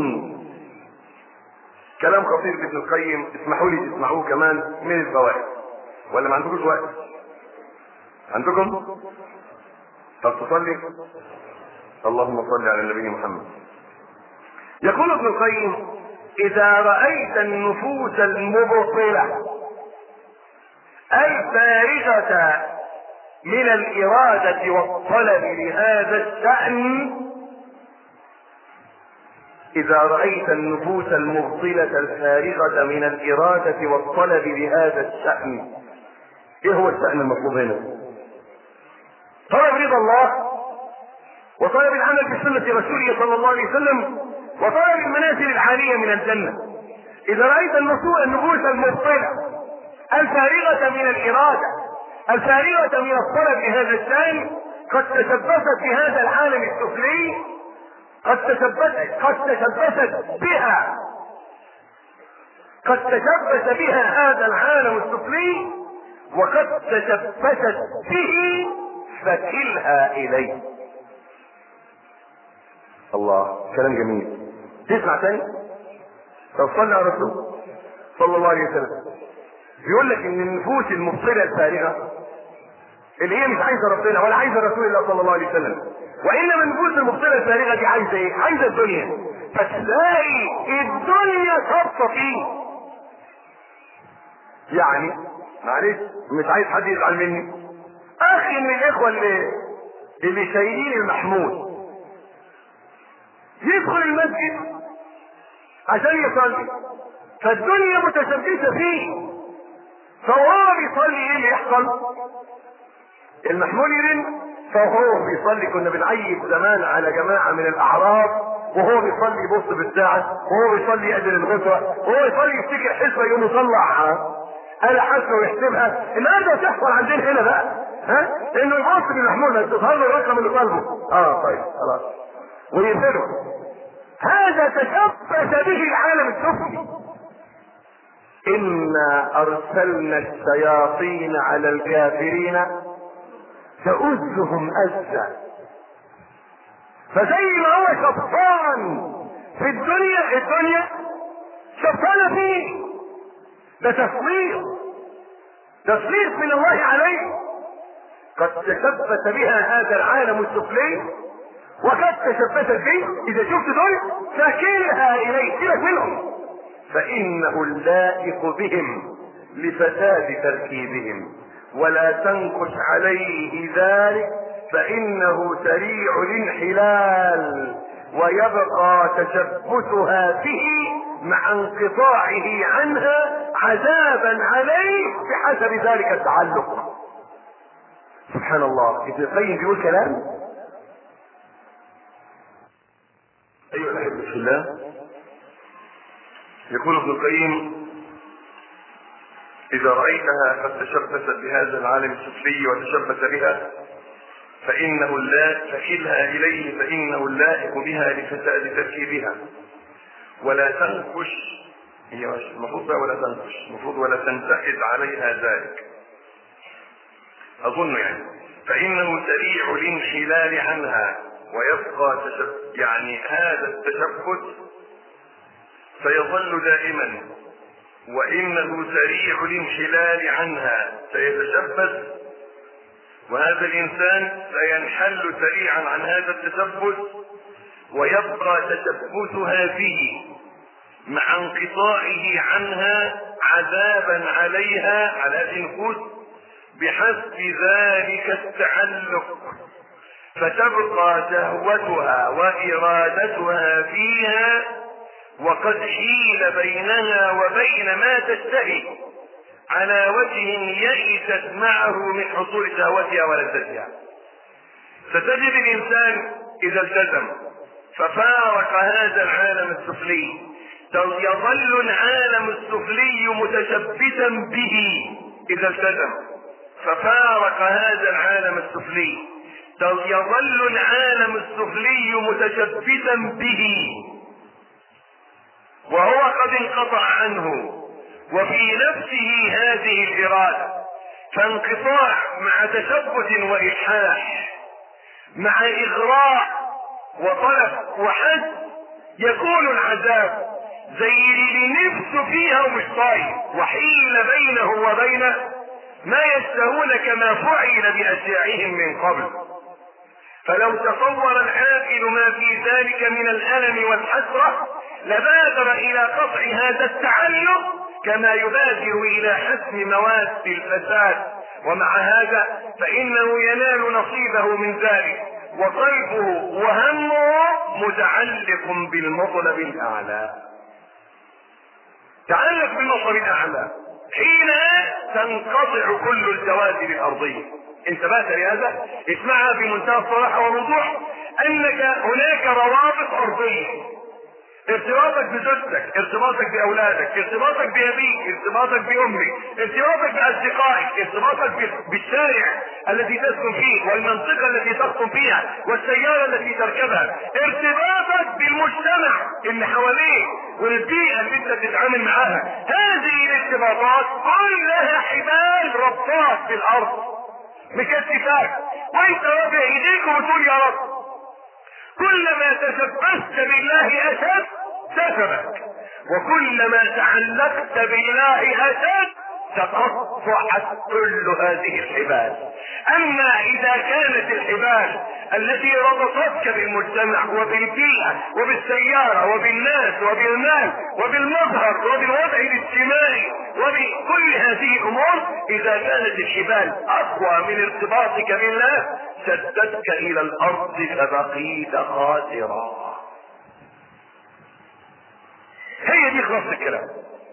كلام خطير لابن القيم، اسمحوا لي تسمعوه كمان من الفوائد. ولا ما عندكوش وقت؟ عندكم؟ طب تصلي. اللهم صل على النبي محمد. يقول ابن القيم: اذا رأيت النفوس المبطلة الفارغة من الإرادة والطلب لهذا الشأن إذا رأيت النفوس المبطلة الفارغة من الإرادة والطلب لهذا الشأن. إيه هو الشأن المطلوب هنا؟ طلب رضا الله، وطلب العمل بسنة رسوله صلى الله عليه وسلم، وطلب المنازل العالية من الجنة. إذا رأيت النفوس المبطلة الفارغة من الإرادة الفارغة من الطلب لهذا الشأن قد تشبثت بهذا العالم السفلي، قد تشبثت قد تشبثت بها قد تشبث بها هذا العالم السفلي وقد تشبثت به، فكلها إليه. الله، كلام جميل. تسمع تاني؟ طب صلى على الرسول صلى الله عليه وسلم. بيقول لك ان النفوس المبطلة الفارغة اللي هي مش عايزة ربنا ولا عايزة رسول الله صلى الله عليه وسلم، وانما النفوس المبطلة الفارغة دي عايزة ايه؟ عايزة الدنيا. فتلاقي الدنيا خاصة فيه. يعني معلش مش عايز حد يزعل مني، اخي من الاخوة اللي اللي شايلين المحمول يدخل المسجد عشان يصلي، فالدنيا متشبثة فيه، فهو بيصلي ايه اللي يحصل؟ المحمول يرن، فهو بيصلي. كنا بنعيب زمان على جماعة من الاعراب وهو بيصلي يبص بالساعة، وهو بيصلي يقدر الغدوة، وهو يصلي يفتكر حسبة يقوم يطلع آلة حاسبة ويحسبها. الآن تحصل عندنا هنا بقى، ها؟ انه يبص بالمحمول تظهر له الرقم اللي طالبه. اه طيب خلاص، ويقفله. هذا تشبث به العالم السفلي. إنا أرسلنا الشياطين على الكافرين تؤزهم أزا. فزي ما هو شبطان في الدنيا، الدنيا شبطانة فيه. ده تسليط تسليط من الله عليه. قد تشبث بها هذا العالم السفلي وقد تشبثت به. إذا شفت دول فكلها إليه، سيبك منهم، فإنه اللائق بهم لفساد تركيبهم ولا تنكش عليه ذلك فإنه سريع الانحلال ويبقى تشبثها به مع انقطاعه عنها عذابا عليه بحسب ذلك التعلق. سبحان الله. ابن القيم بيقول كلام. ايها الاحبه في الله، يقول ابن القيم: اذا رايتها قد تشبثت بهذا العالم السفلي وتشبث بها فانه لا تكلها اليه فانه اللائق بها لفساد تركيبها، ولا تنكش، هي المفروض ولا تنكش، المفروض ولا تنتقد عليها ذلك اظن يعني، فانه سريع الانحلال عنها ويبقى تشبث، يعني هذا التشبث سيظل دائما، وانه سريع الانحلال عنها سيتشبث، وهذا الانسان سينحل سريعا عن هذا التشبث ويبقى تشبثها به مع انقطاعه عنها عذابا عليها على هذه النفوس بحسب ذلك التعلق، فتبقى شهوتها وإرادتها فيها وقد حيل بينها وبين ما تشتهي على وجه يئست معه من حصول شهوتها ولذتها. ستجد الإنسان إذا التزم ففارق هذا العالم السفلي يظل العالم السفلي متشبثا به، إذا التزم ففارق هذا العالم السفلي يظل العالم السفلي متشبثا به وهو قد انقطع عنه وفي نفسه هذه الإرادة، فانقطاع مع تشبث وإلحاح مع إغراء وطلب وحد يكون العذاب زي اللي نفسه فيها ومش طايق، وحيل بينه وبين ما يشتهون كما فعل بأشياعهم من قبل. فلو تصور العاقل ما في ذلك من الألم والحسرة لبادر إلى قطع هذا التعلق كما يبادر إلى حسم مواد الفساد، ومع هذا فإنه ينال نصيبه من ذلك وقلبه وهمه متعلق بالمطلب الأعلى. تعلق بالمطلب الأعلى حين تنقطع كل الجوانب الأرضية. انتبهت لهذا؟ اسمعها بمنتهى الصراحة والوضوح، أنك هناك روابط أرضية، ارتباطك بزوجتك، ارتباطك باولادك، ارتباطك بابيك، ارتباطك بامك، ارتباطك باصدقائك، ارتباطك بالشارع الذي تسكن فيه والمنطقه التي تسكن فيها والسياره التي تركبها، ارتباطك بالمجتمع اللي حواليك والبيئه اللي انت بتتعامل معاها. هذه الارتباطات كلها حبال ربطات في الارض مكتفاك، وانت رافع ايديك وتقول يا رب. كلما تشبثت بالله أشد كسبك، وكلما تعلقت بالله أشد تقطعت كل هذه الحبال. أما إذا كانت الحبال التي ربطتك بالمجتمع وبالبيئة وبالسيارة وبالناس وبالمال وبالمظهر وبالوضع الاجتماعي وبكل هذه الأمور، إذا كانت الحبال أقوى من ارتباطك بالله شدتك إلى الأرض فبقيت خاسرا. هي دي خلاص الكلام،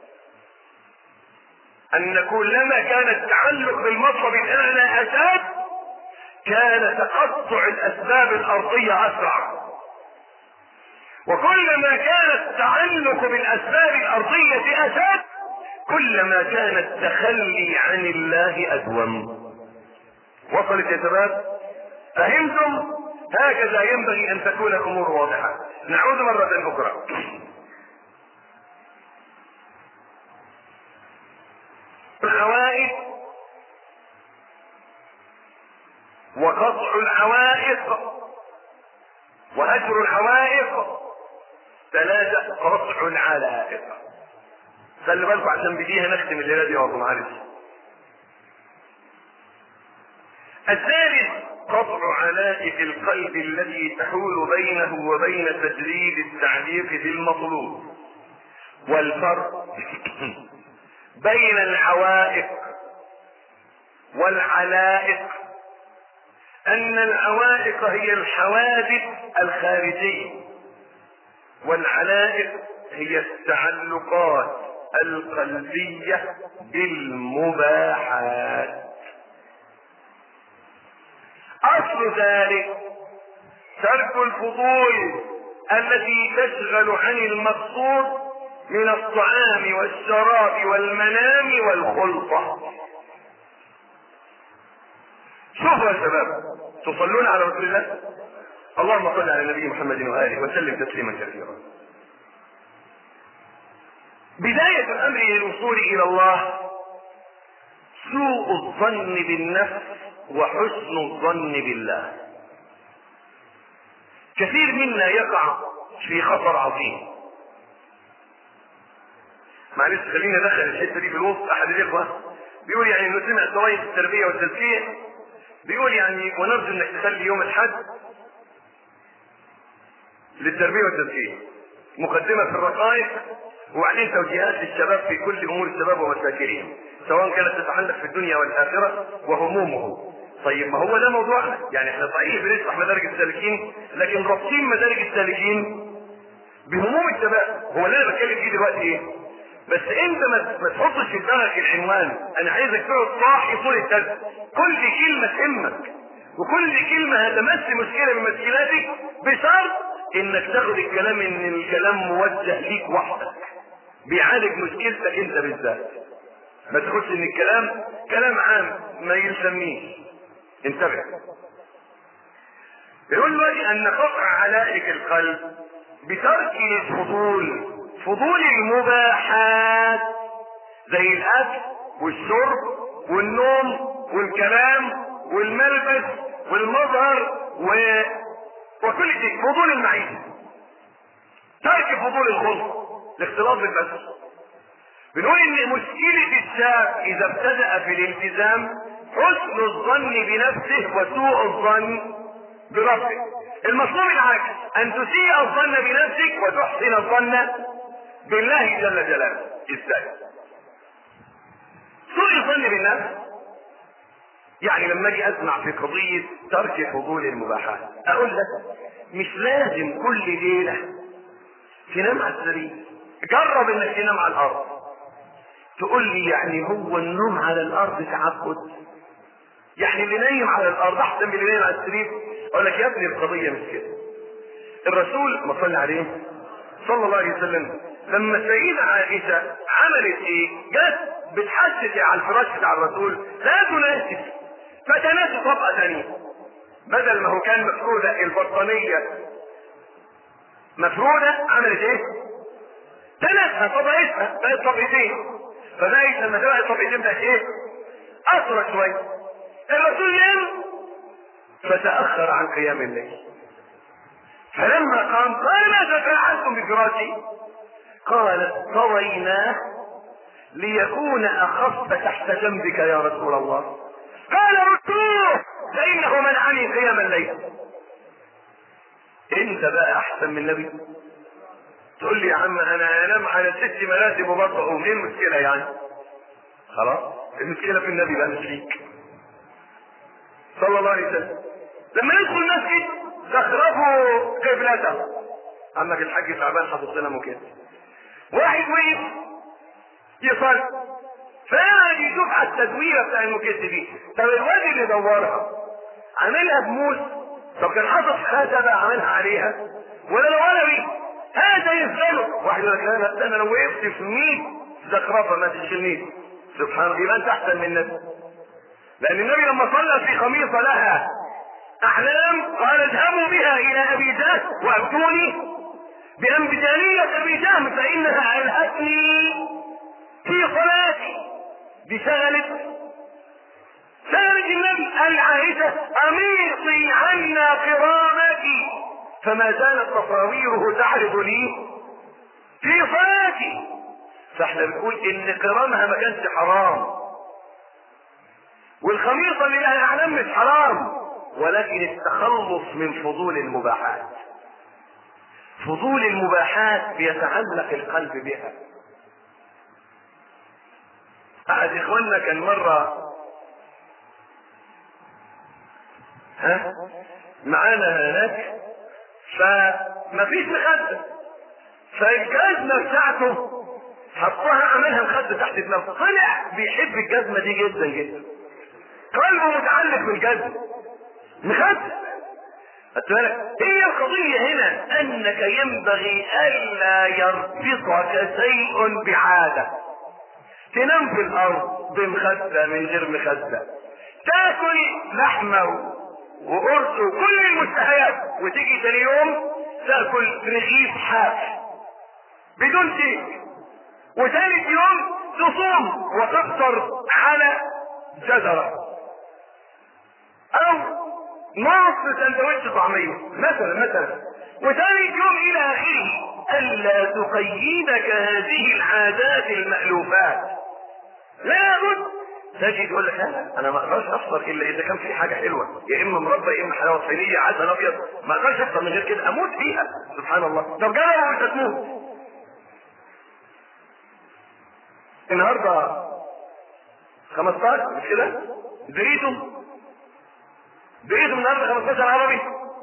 أن كلما كان التعلق بالمطلب الأعلى أشد كان تقطع الأسباب الأرضية أسرع، وكلما كان التعلق بالأسباب الأرضية أشد كلما كان التخلي عن الله أدوم. وصلت يا شباب؟ فهمتم؟ هكذا ينبغي أن تكون الأمور واضحة. نعود مرة أخرى. العوائق وقطع العوائق وهجر العوائق، ثلاثة قطع العلائق. خلي بالكم عشان بديها نختم الليلة دي والله معلش. الثالث قطع علائق القلب التي تحول بينه وبين تجريد التعليق بالمطلوب، والفرق بين العوائق والعلائق ان العوائق هي الحوادث الخارجية، والعلائق هي التعلقات القلبية بالمباحات. اصل ذلك ترك الفضول التي تشغل عن المقصود من الطعام والشراب والمنام والخلطة. شوفوا يا شباب، تصلون على رسول الله؟ اللهم صل على النبي محمد وآله وسلم تسليما كثيرا. بداية الامر للوصول الى الله سوء الظن بالنفس وحسن الظن بالله. كثير منا يقع في خطر عظيم. معلش خليني ادخل الحته دي في الوسط. احد الاخوه بيقول يعني انه سمع شرايط التربيه والتزكيه، بيقول يعني ونرجو انك تخلي يوم الاحد للتربيه والتزكيه مقدمه في الرقائق، وبعدين توجيهات للشباب في كل امور الشباب ومشاكلهم سواء كانت تتعلق في الدنيا والاخره وهمومه. طيب ما هو ده موضوعنا، يعني احنا صحيح بنشرح مدارج السالكين لكن رابطين مدارج السالكين بهموم الشباب. هو اللي انا بتكلم فيه دلوقتي ايه؟ بس انت ما تحطش في دماغك العنوان، انا عايزك تقعد صاحي طول الدرس، كل كلمه تهمك وكل كلمه هتمس مشكله من مشكلاتك، بشرط انك تاخد الكلام ان الكلام موجه ليك وحدك بيعالج مشكلتك انت بالذات. ما تاخدش ان الكلام كلام عام ما يسميش. انتبه. يقول دلوقتي ان قطع علائق القلب بترك الفضول، فضول المباحات زي الاكل والشرب والنوم والكلام والملبس والمظهر و... وكل شيء، فضول المعيشة، ترك فضول الخلق، الاختلاط بالبشر. بنقول ان مشكلة الشاب اذا ابتدأ في الالتزام حسن الظن بنفسه وسوء الظن بربك. المطلوب العكس، ان تسيء الظن بنفسك وتحسن الظن بالله جل جلاله. ازاي؟ سوء الظن بالنفس يعني لما اجي اسمع في قضية ترك فضول المباحات اقول لك مش لازم كل ليلة تنام على السرير، جرب انك تنام على الارض. تقول لي يعني هو النوم على الارض تعبد؟ يعني اللي نايم على الارض احسن من اللي نايم على السرير؟ اقول لك يا ابني القضية مش كده. الرسول ما صلى عليه صلى الله عليه وسلم لما السيدة عائشة عملت ايه؟ جت بتحسس على الفراش بتاع الرسول لا تناسب، فتناسب طبقة ثانية، بدل ما هو كان مفرودة البطانية مفرودة عملت ايه؟ تناسها طبقتها بقت طبقتين، فبقت لما تبقى طبقتين بقت ايه؟ اصرت شوية. الرسول نام فتأخر عن قيام الليل، فلما قام قال ماذا فعلتم بفراشي؟ قالت طويناه ليكون اخف تحت جنبك يا رسول الله. قال ردوه فانه منعني قيام الليل. انت بقى احسن من النبي؟ تقول لي يا عم انا انام على ست مراتب وبرضه اقوم، ايه المشكله يعني؟ خلاص المشكله في النبي بقى مش فيك صلى الله عليه وسلم. لما يدخل المسجد زخرفوا قبلته، عمك الحاج تعبان حاطط لنا مكان، واحد وقف يصلي فقاعد يشوف على التدويره بتاع المكت دي. طب الواد اللي دورها عاملها بموس، طب كان حاطط خاتمه عاملها عليها ولا لو علوي هذا يسأله. واحد يقول لك لا لا انا لو وقفت في مية زخرفه ما تشيلنيش. سبحان الله، يبقى انت احسن من النبي. لان النبي لما صلى في خميصه لها احلام قال اذهبوا بها الى ابي جهل وابتوني بانبجانيه ابي جهل فانها الهتني في صلاتي. دي شغلت شغلت النبي. قال عائشه اميطي عنا كرامك، فما زالت تصاويره تعرض لي في صلاتي. فاحنا بنقول ان كرامها ما كانش حرام، والخميصه اللي لها اعلام مش حرام، ولكن التخلص من فضول المباحات. فضول المباحات بيتعلق القلب بها. احد اخواننا كان مرة ها معانا هناك، فمفيش مخدة، فالجزمة بتاعته حطها عملها مخدة تحت دماغه، طلع بيحب الجزمة دي جدا جدا، قلبه متعلق بالجزمة مخدة. هي القضية هنا انك ينبغي الا يربطك شيء بعادة، تنام في الارض بمخدة من غير مخدة، تاكل لحمة وقرص وكل المشتهيات، وتيجي تاني يوم تاكل رغيف حاف بدون شيء، وثالث يوم تصوم وتفطر على جزرة او نص سندوتش طعمية مثلا مثلا، وثالث يوم الى اخره. الا تقيدك هذه العادات المألوفات، لابد تجي تقول لك لا انا ما اقدرش افطر الا اذا كان في حاجه حلوه، يا اما مربى يا اما حلاوه طحينيه عسل ابيض، ما اقدرش افطر من غير كده اموت فيها. سبحان الله. طب جرب وانت تموت. النهارده خمستاشر مش كده؟ دريتم دريتم النهارده خمستاشر عربي،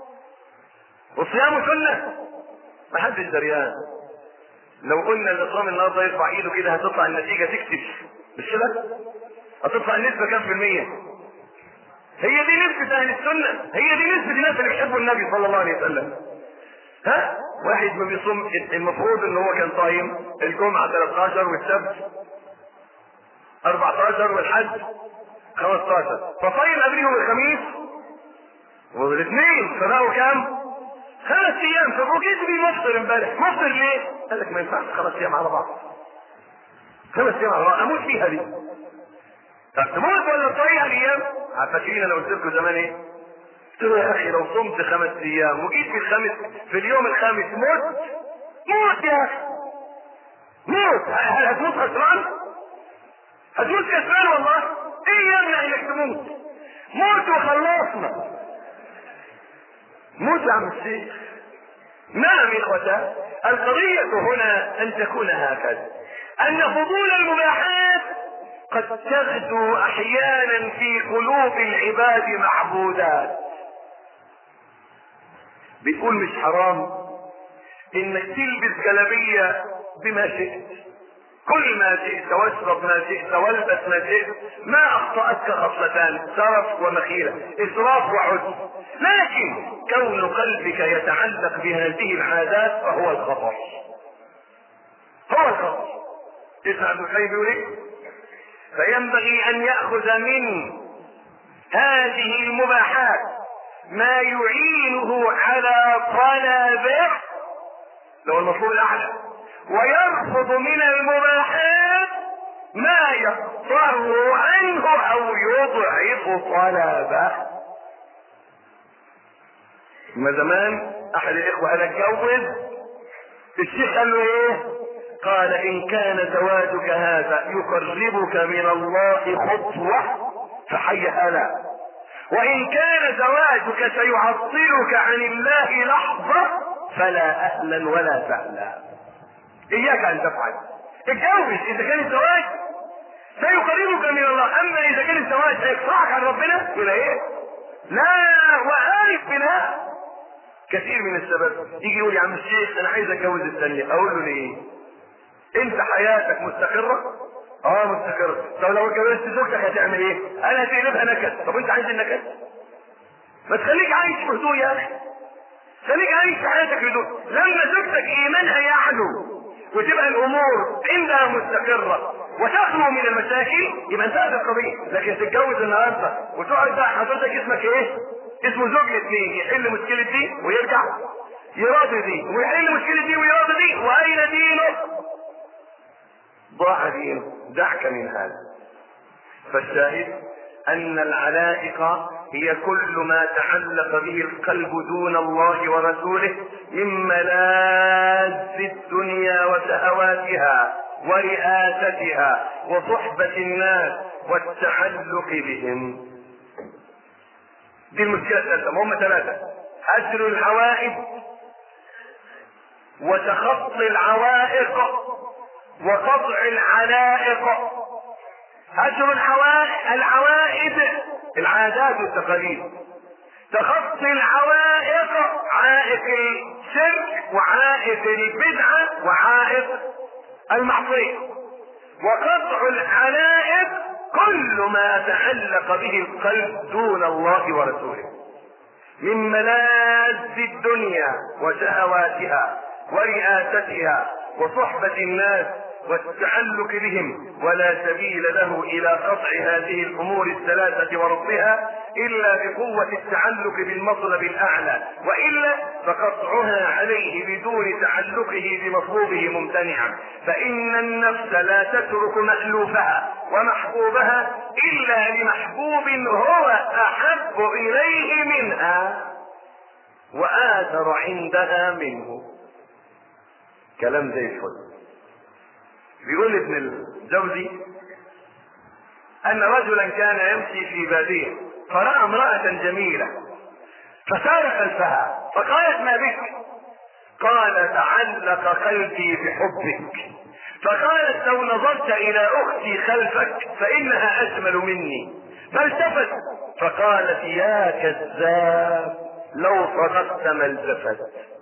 وصيام سنه محدش دريان. لو قلنا ان صيام النهارده يرفع ايده كده هتطلع النتيجه تكتب مش كده؟ هتطلع النسبه كام في المية؟ هي دي نسبة اهل السنة، هي دي نسبة الناس اللي بيحبوا النبي صلى الله عليه وسلم. ها؟ واحد ما بيصوم، المفروض ان هو كان صايم الجمعة ثلاثتاشر والسبت اربعتاشر والحج خمستاشر، فصايم قبليهم الخميس والاثنين، فبقوا كام؟ خمس ايام. فبوجيت بيه مفطر امبارح، مفطر ليه؟ قال لك ما ينفعش خمس ايام على بعض، خمس ايام على بعض اموت فيها دي. طب تموت ولا تضيع الايام؟ فاكرين انا قلت لكم زمان ايه؟ قلت له يا اخي لو صمت خمس ايام وجيت في الخامس في اليوم الخامس موت، موت يا اخي موت. هل هتموت خسران؟ هتموت كسران والله. ايه يمنع انك تموت؟ موت وخلصنا. موت يا عم الشيخ. نعم يا اخوتي، القضية هنا ان تكون هكذا، ان فضول المباحات قد تغدو احيانا في قلوب العباد معبودات. بتقول مش حرام انك تلبس جلابية بما شئت، كل ما شئت، واشرب ما شئت، والبس ما شئت، ما اخطأتك خصلتان، سرف ومخيلة، اسراف وعجب، لكن كون قلبك يتعلق بهذه العادات فهو الخطر، هو الخطر. تسمع ابن القيم بيقول ايه؟ فينبغي ان يأخذ من هذه المباحات ما يعينه على طلبه، لو المطلوب الاعلى، ويرفض من المباحات ما يضطر عنه او يضعف طلبه. ما زمان احد الاخوه قال اتجوز، الشيخ قال له ايه؟ قال ان كان زواجك هذا يقربك من الله خطوه فحي هلا، وان كان زواجك سيعطلك عن الله لحظه فلا اهلا ولا سهلا. اياك ان تفعل. اتجوز اذا كان الزواج سيقربك من الله، اما اذا كان الزواج سيقطعك عن ربنا يبقى ايه؟ لا. وعارف منها كثير من الشباب يجي يقول يا عم الشيخ انا عايز اتجوز الثانيه، اقول له ليه؟ انت حياتك مستقره؟ اه مستقره. طب لو اتجوزت زوجتك هتعمل ايه؟ انا هتقلبها نكد. طب انت عايز النكد؟ ما تخليك عايش في هدوء يا اخي، خليك عايش في حياتك في هدوء. لما زوجتك ايمانها يعلو وتبقى الامور عندها مستقره وتخلو من المشاكل يبقى انتهت القضيه. لكن تتجوز النهارده وتقعد بقى حضرتك اسمك ايه؟ اسمه زوج الاثنين، يحل مشكله دي ويرجع يراضي دي، ويحل مشكله دي ويراضي دي، واين دينه؟ ضاع دينه. دعك من هذا. فالشاهد ان العلائق هي كل ما تعلق به القلب دون الله ورسوله من ملاذ الدنيا وشهواتها ورئاستها وصحبة الناس والتعلق بهم. دي المشكلة الثالثة. هم ثلاثة: هجر الحوائج، وتخطي العوائق، وقطع العلائق. هجر الحوائج العوائد العادات والتقاليد، تخطي العوائق، عائق الشرك وعائق البدعة وعائق المعصية، وقطع العلائق كل ما تعلق به القلب دون الله ورسوله من ملاذ الدنيا وشهواتها ورئاستها وصحبة الناس والتعلق بهم، ولا سبيل له الى قطع هذه الامور الثلاثة وربطها الا بقوة التعلق بالمطلب الاعلى، والا فقطعها عليه بدون تعلقه بمطلوبه ممتنعا، فان النفس لا تترك مألوفها ومحبوبها الا لمحبوب هو احب اليه منها واثر عندها منه. كلام زي الفل. بيقول ابن الجوزي ان رجلا كان يمشي في بادية فرأى امرأة جميلة فسار خلفها فقالت ما بك؟ قال تعلق قلبي بحبك. فقالت لو نظرت الى اختي خلفك فانها اجمل مني. فالتفت فقالت يا كذاب لو صدقت ما التفت.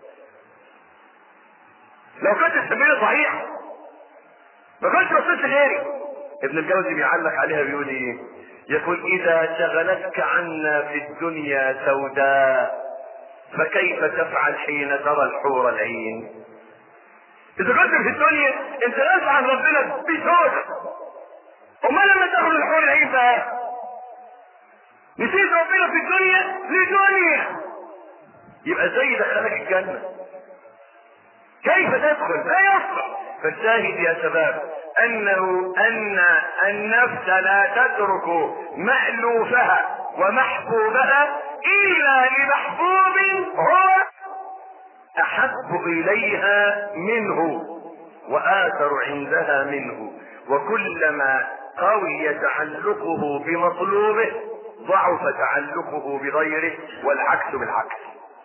لو كانت السبيل صحيح ما كنتش بصيت غيري. ابن الجوزي بيعلق عليها بيقول ايه؟ يقول اذا شغلتك عنا في الدنيا سوداء فكيف تفعل حين ترى الحور العين؟ اذا كنت في الدنيا انت ناسع عن ربنا بسوداء، امال لما تاخد الحور العين بقى نسيت ربنا في الدنيا لدنيا، يبقى زي دخلك الجنة كيف تدخل؟ لا يصلح. فالشاهد يا شباب انه ان النفس لا تترك مألوفها ومحبوبها الا لمحبوب هو احب اليها منه واثر عندها منه، وكلما قوي تعلقه بمطلوبه ضعف تعلقه بغيره، والعكس بالعكس.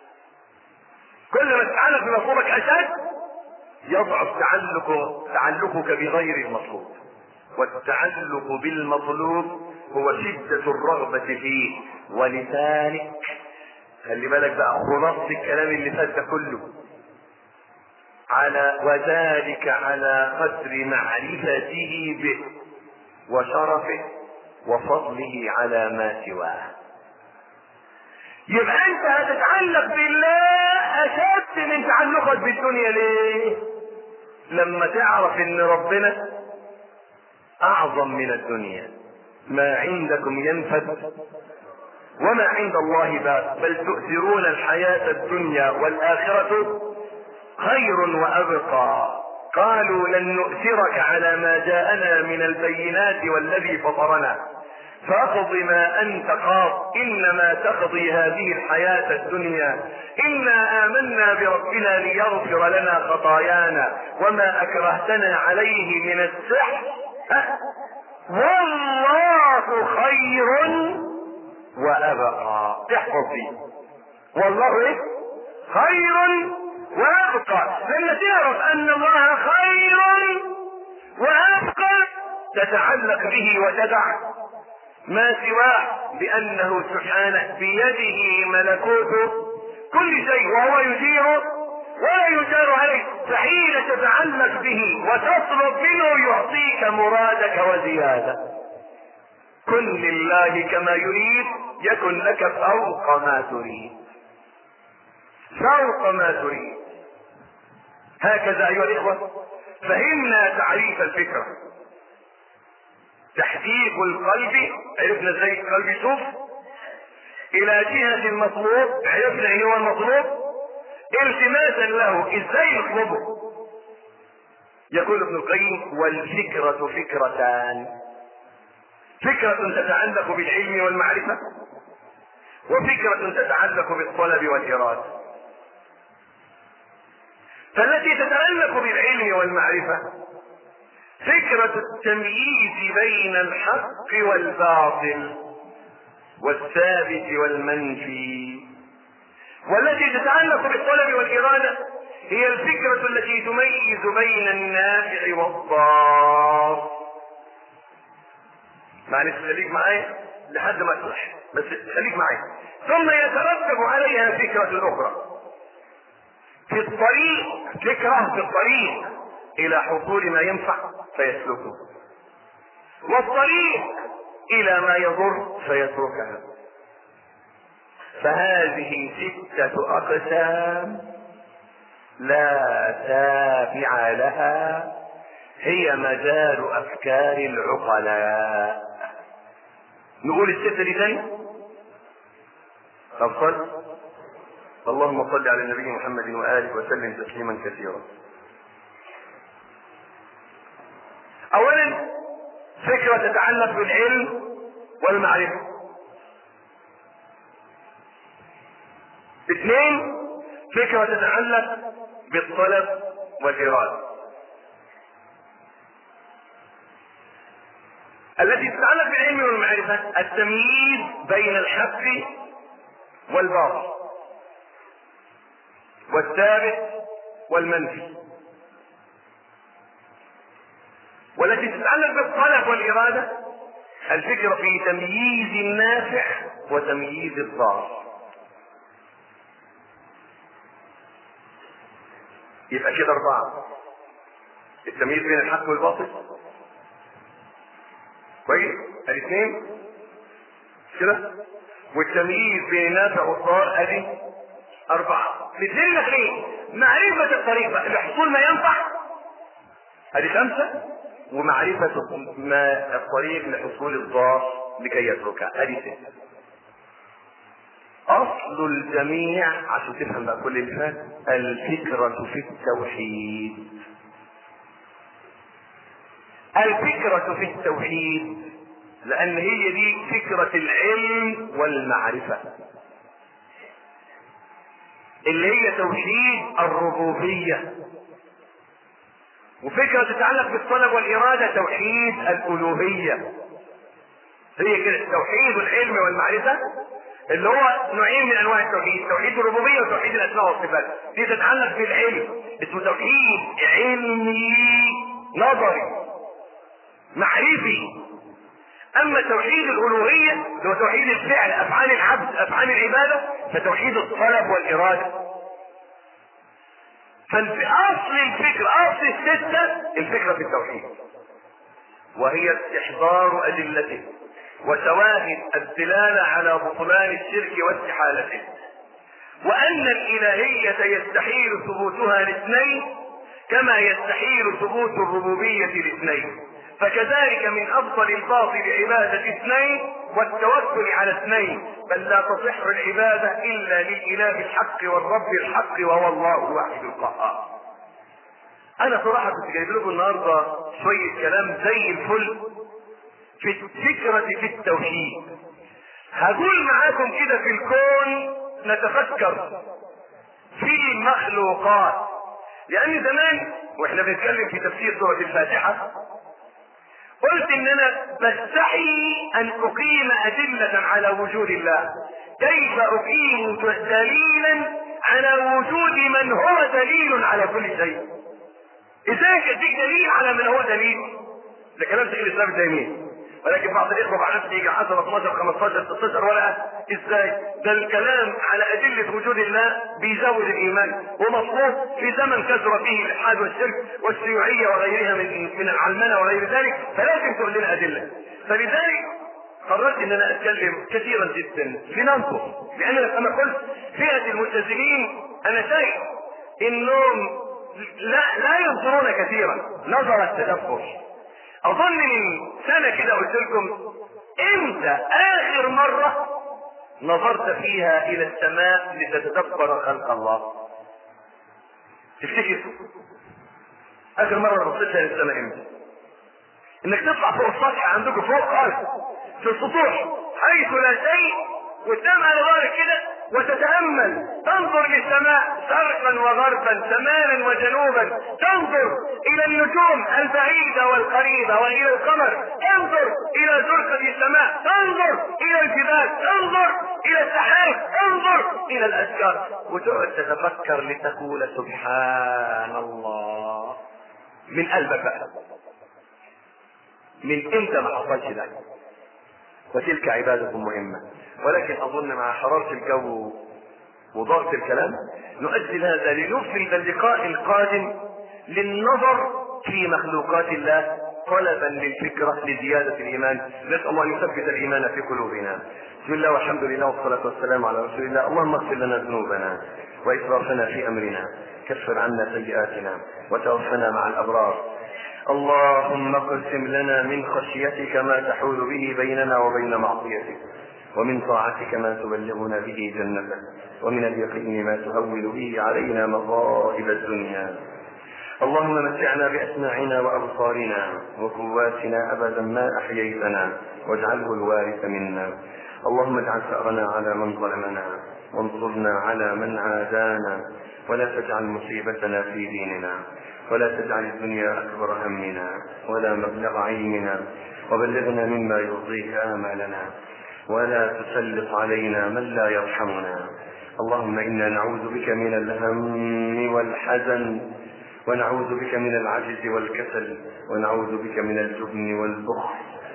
كل ما تتعلق بمطلوبك اشد يضعف تعلق تعلقك بغير المطلوب، والتعلق بالمطلوب هو شدة الرغبة فيه. ولذلك خلي بالك بقى خلاصة الكلام اللي فات ده كله على وذلك على قدر معرفته به وشرفه وفضله على ما سواه. يبقى انت هتتعلق بالله اشد من تعلقك بالدنيا. ليه؟ لما تعرف ان ربنا اعظم من الدنيا. ما عندكم ينفد وما عند الله باق، بل تؤثرون الحياة الدنيا والآخرة خير وأبقى. قالوا لن نؤثرك على ما جاءنا من البينات والذي فطرنا فاقض ما انت قاض انما تقضي هذه الحياة الدنيا انا امنا بربنا ليغفر لنا خطايانا وما اكرهتنا عليه من السحر والله خير وابقى. احفظ دي والله ايه؟ خير وابقى. لما تعرف ان الله خير وابقى تتعلق به وتدع ما سواه، بانه سبحانه بيده ملكوت كل شيء وهو يجير ولا يجار عليه، فحين تتعلق به وتطلب منه يعطيك مرادك وزيادة. كن لله كما يريد يكن لك فوق ما تريد، فوق ما تريد. هكذا ايها الاخوة فهمنا تعريف الفكرة. تحقيق القلب، عرفنا ازاي القلب يشوف، الى جهة المطلوب، عرفنا ايه هو المطلوب، التماسا له ازاي يطلبه. يقول ابن القيم والفكرة فكرتان: فكرة تتعلق بالعلم والمعرفة، وفكرة تتعلق بالطلب والإرادة. فالتي تتعلق بالعلم والمعرفة فكرة التمييز بين الحق والباطل والثابت والمنفي، والتي تتعلق بالطلب والإرادة هي الفكرة التي تميز بين النافع والضار. معلش خليك معايا، لحد ما تصح، بس خليك معايا. ثم يترتب عليها فكرة أخرى في الطريق، فكرة في الطريق إلى حصول ما ينفع فيسلكه، والطريق إلى ما يضر فيتركها. فهذه ستة أقسام لا تابع لها، هي مجال أفكار العقلاء. نقول الستة دي تاني. طب صل. اللهم صل على النبي محمد وآله وسلم تسليما كثيرا. أولا فكرة تتعلق بالعلم والمعرفة. اثنين فكرة تتعلق بالطلب والإرادة. التي تتعلق بالعلم والمعرفة التمييز بين الحق والباطل والثابت والمنفي. والتي تتعلق بالطلب والإرادة الفكرة في تمييز النافع وتمييز الضار. يبقى كده أربعة: التمييز بين الحق والباطل، كويس، الاثنين كده، والتمييز بين النافع والضار، ادي أربعة. الاثنين الاخرين معرفة الطريق لحصول ما ينفع، ادي خمسة، ومعرفة ما الطريق لحصول الضار لكي يتركها، ادي ستة. اصل الجميع عشان تفهم بقى كل اللي فات الفكرة في التوحيد. الفكرة في التوحيد لان هي دي فكرة العلم والمعرفة، اللي هي توحيد الربوبية. وفكرة تتعلق بالطلب والإرادة توحيد الألوهية. هي كده توحيد العلم والمعرفة اللي هو نوعين من انواع التوحيد، توحيد الربوبيه وتوحيد الاسماء والصفات. دي تتعلق بالعلم، اسمه توحيد علمي نظري معرفي. اما توحيد الالوهيه اللي هو توحيد الفعل، افعال العبد، افعال العباده، فتوحيد الطلب والاراده. فاصل الفكره، اصل السته الفكره في التوحيد، وهي استحضار ادلته وشواهد الدلالة على بطلان الشرك واستحالته، وأن الإلهية يستحيل ثبوتها لاثنين كما يستحيل ثبوت الربوبية لاثنين، فكذلك من أفضل الباطل عبادة اثنين والتوكل على اثنين، بل لا تصح العبادة إلا للإله الحق والرب الحق وهو الله الواحد القهار. أنا صراحة كنت جايب لكم النهاردة شوية كلام زي الفل في الفكرة في التوحيد. هقول معاكم كده في الكون نتفكر في المخلوقات، لأن زمان واحنا بنتكلم في تفسير سورة الفاتحة قلت ان انا بستحي ان اقيم ادلة على وجود الله. كيف اقيم دليلا على وجود من هو دليل على كل شيء؟ ازاي اديك دليل على من هو دليل؟ ده كلام شيخ الاسلام ابن تيمية، ولكن بعض الاخوه بعد يجي عشرة اثناشر خمستاشر ستاشر ورقه. ازاي؟ ده الكلام على ادله وجود الله بيزود الايمان، ومطلوب في زمن كثر فيه الالحاد والشرك والشيوعيه وغيرها من من العلمنه وغير ذلك، فلازم تقول لنا ادله. فلذلك قررت ان انا اتكلم كثيرا جدا لننظر، لان انا قلت فئه الملتزمين انا شايف انهم لا لا ينظرون كثيرا نظر التدبر. اظن من سنة كده قلت لكم امتى اخر مرة نظرت فيها الى السماء لتتدبر خلق الله؟ تفتكر اخر مرة بصيتها للسماء امتى؟ انك تطلع فوق السطح عندكم فوق خالص في السطوح حيث لا شيء قدام على ظهرك كده وتتأمل، تنظر للسماء شرقا وغربا شمالا وجنوبا، تنظر الى النجوم البعيدة والقريبة والى القمر، انظر الى زرقة السماء، تنظر الى الجبال، تنظر الى السحاب، انظر الى الاشجار، وتقعد تتفكر لتقول سبحان الله من قلبك بقى. من امتى ما حصلش ده؟ وتلك عبادة مهمة. ولكن أظن مع حرارة الجو وضغط الكلام نؤجل هذا لنفرد اللقاء القادم للنظر في مخلوقات الله طلبا للفكرة لزيادة الإيمان. نسأل الله أن يثبت الإيمان في قلوبنا. بسم الله والحمد لله والصلاة والسلام على رسول الله. اللهم اغفر لنا ذنوبنا وإسرافنا في أمرنا، كفر عنا سيئاتنا وتوفنا مع الأبرار. اللهم اقسم لنا من خشيتك ما تحول به بيننا وبين معصيتك، ومن طاعتك ما تبلغنا به جنتك، ومن اليقين ما تهون به علينا مصائب الدنيا. اللهم متعنا بأسماعنا وأبصارنا وقواتنا أبدا ما أحييتنا، واجعله الوارث منا. اللهم اجعل ثأرنا على من ظلمنا، وانصرنا على من عادانا، ولا تجعل مصيبتنا في ديننا، ولا تجعل الدنيا أكبر همنا ولا مبلغ علمنا، وبلغنا مما يرضيك آمالنا، ولا تسلط علينا من لا يرحمنا. اللهم إنا نعوذ بك من الهم والحزن، ونعوذ بك من العجز والكسل، ونعوذ بك من الجبن والبخل،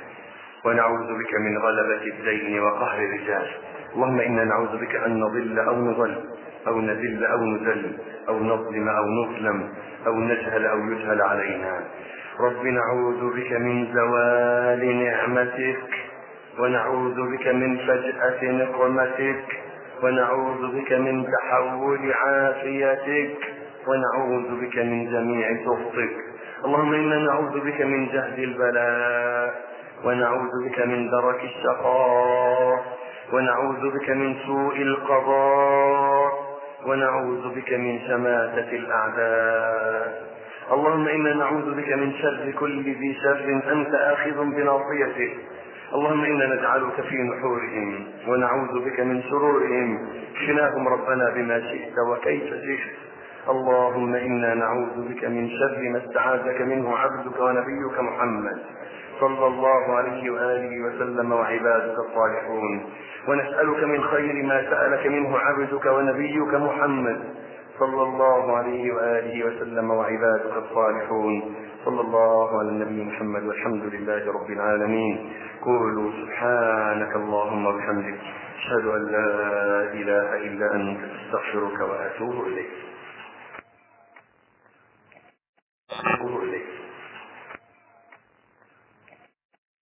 ونعوذ بك من غلبة الدين وقهر الرجال. اللهم إنا نعوذ بك أن نضل أو نضل أو نذل أو نذل أو نظلم أو نظلم أو نجهل أو يجهل علينا. رب نعوذ بك من زوال نعمتك، ونعوذ بك من فجأة نقمتك، ونعوذ بك من تحول عافيتك، ونعوذ بك من جميع سخطك. اللهم إنا نعوذ بك من جهد البلاء، ونعوذ بك من درك الشقاء، ونعوذ بك من سوء القضاء، ونعوذ بك من شماتة الأعداء. اللهم إنا نعوذ بك من شر كل ذي شر أنت آخذ بناصيته. اللهم إنا نجعلك في نحورهم، ونعوذ بك من شرورهم. اكفناهم ربنا بما شئت وكيف شئت. اللهم إنا نعوذ بك من شر ما استعاذك منه عبدك ونبيك محمد صلى الله عليه وآله وسلم وعبادك الصالحون، ونسألك من خير ما سألك منه عبدك ونبيك محمد صلى الله عليه وآله وسلم وعبادك الصالحون. صلى الله على النبي محمد، والحمد لله رب العالمين. قولوا سبحانك اللهم وبحمدك، أشهد أن لا إله إلا أنت، أستغفرك وأتوب إليك.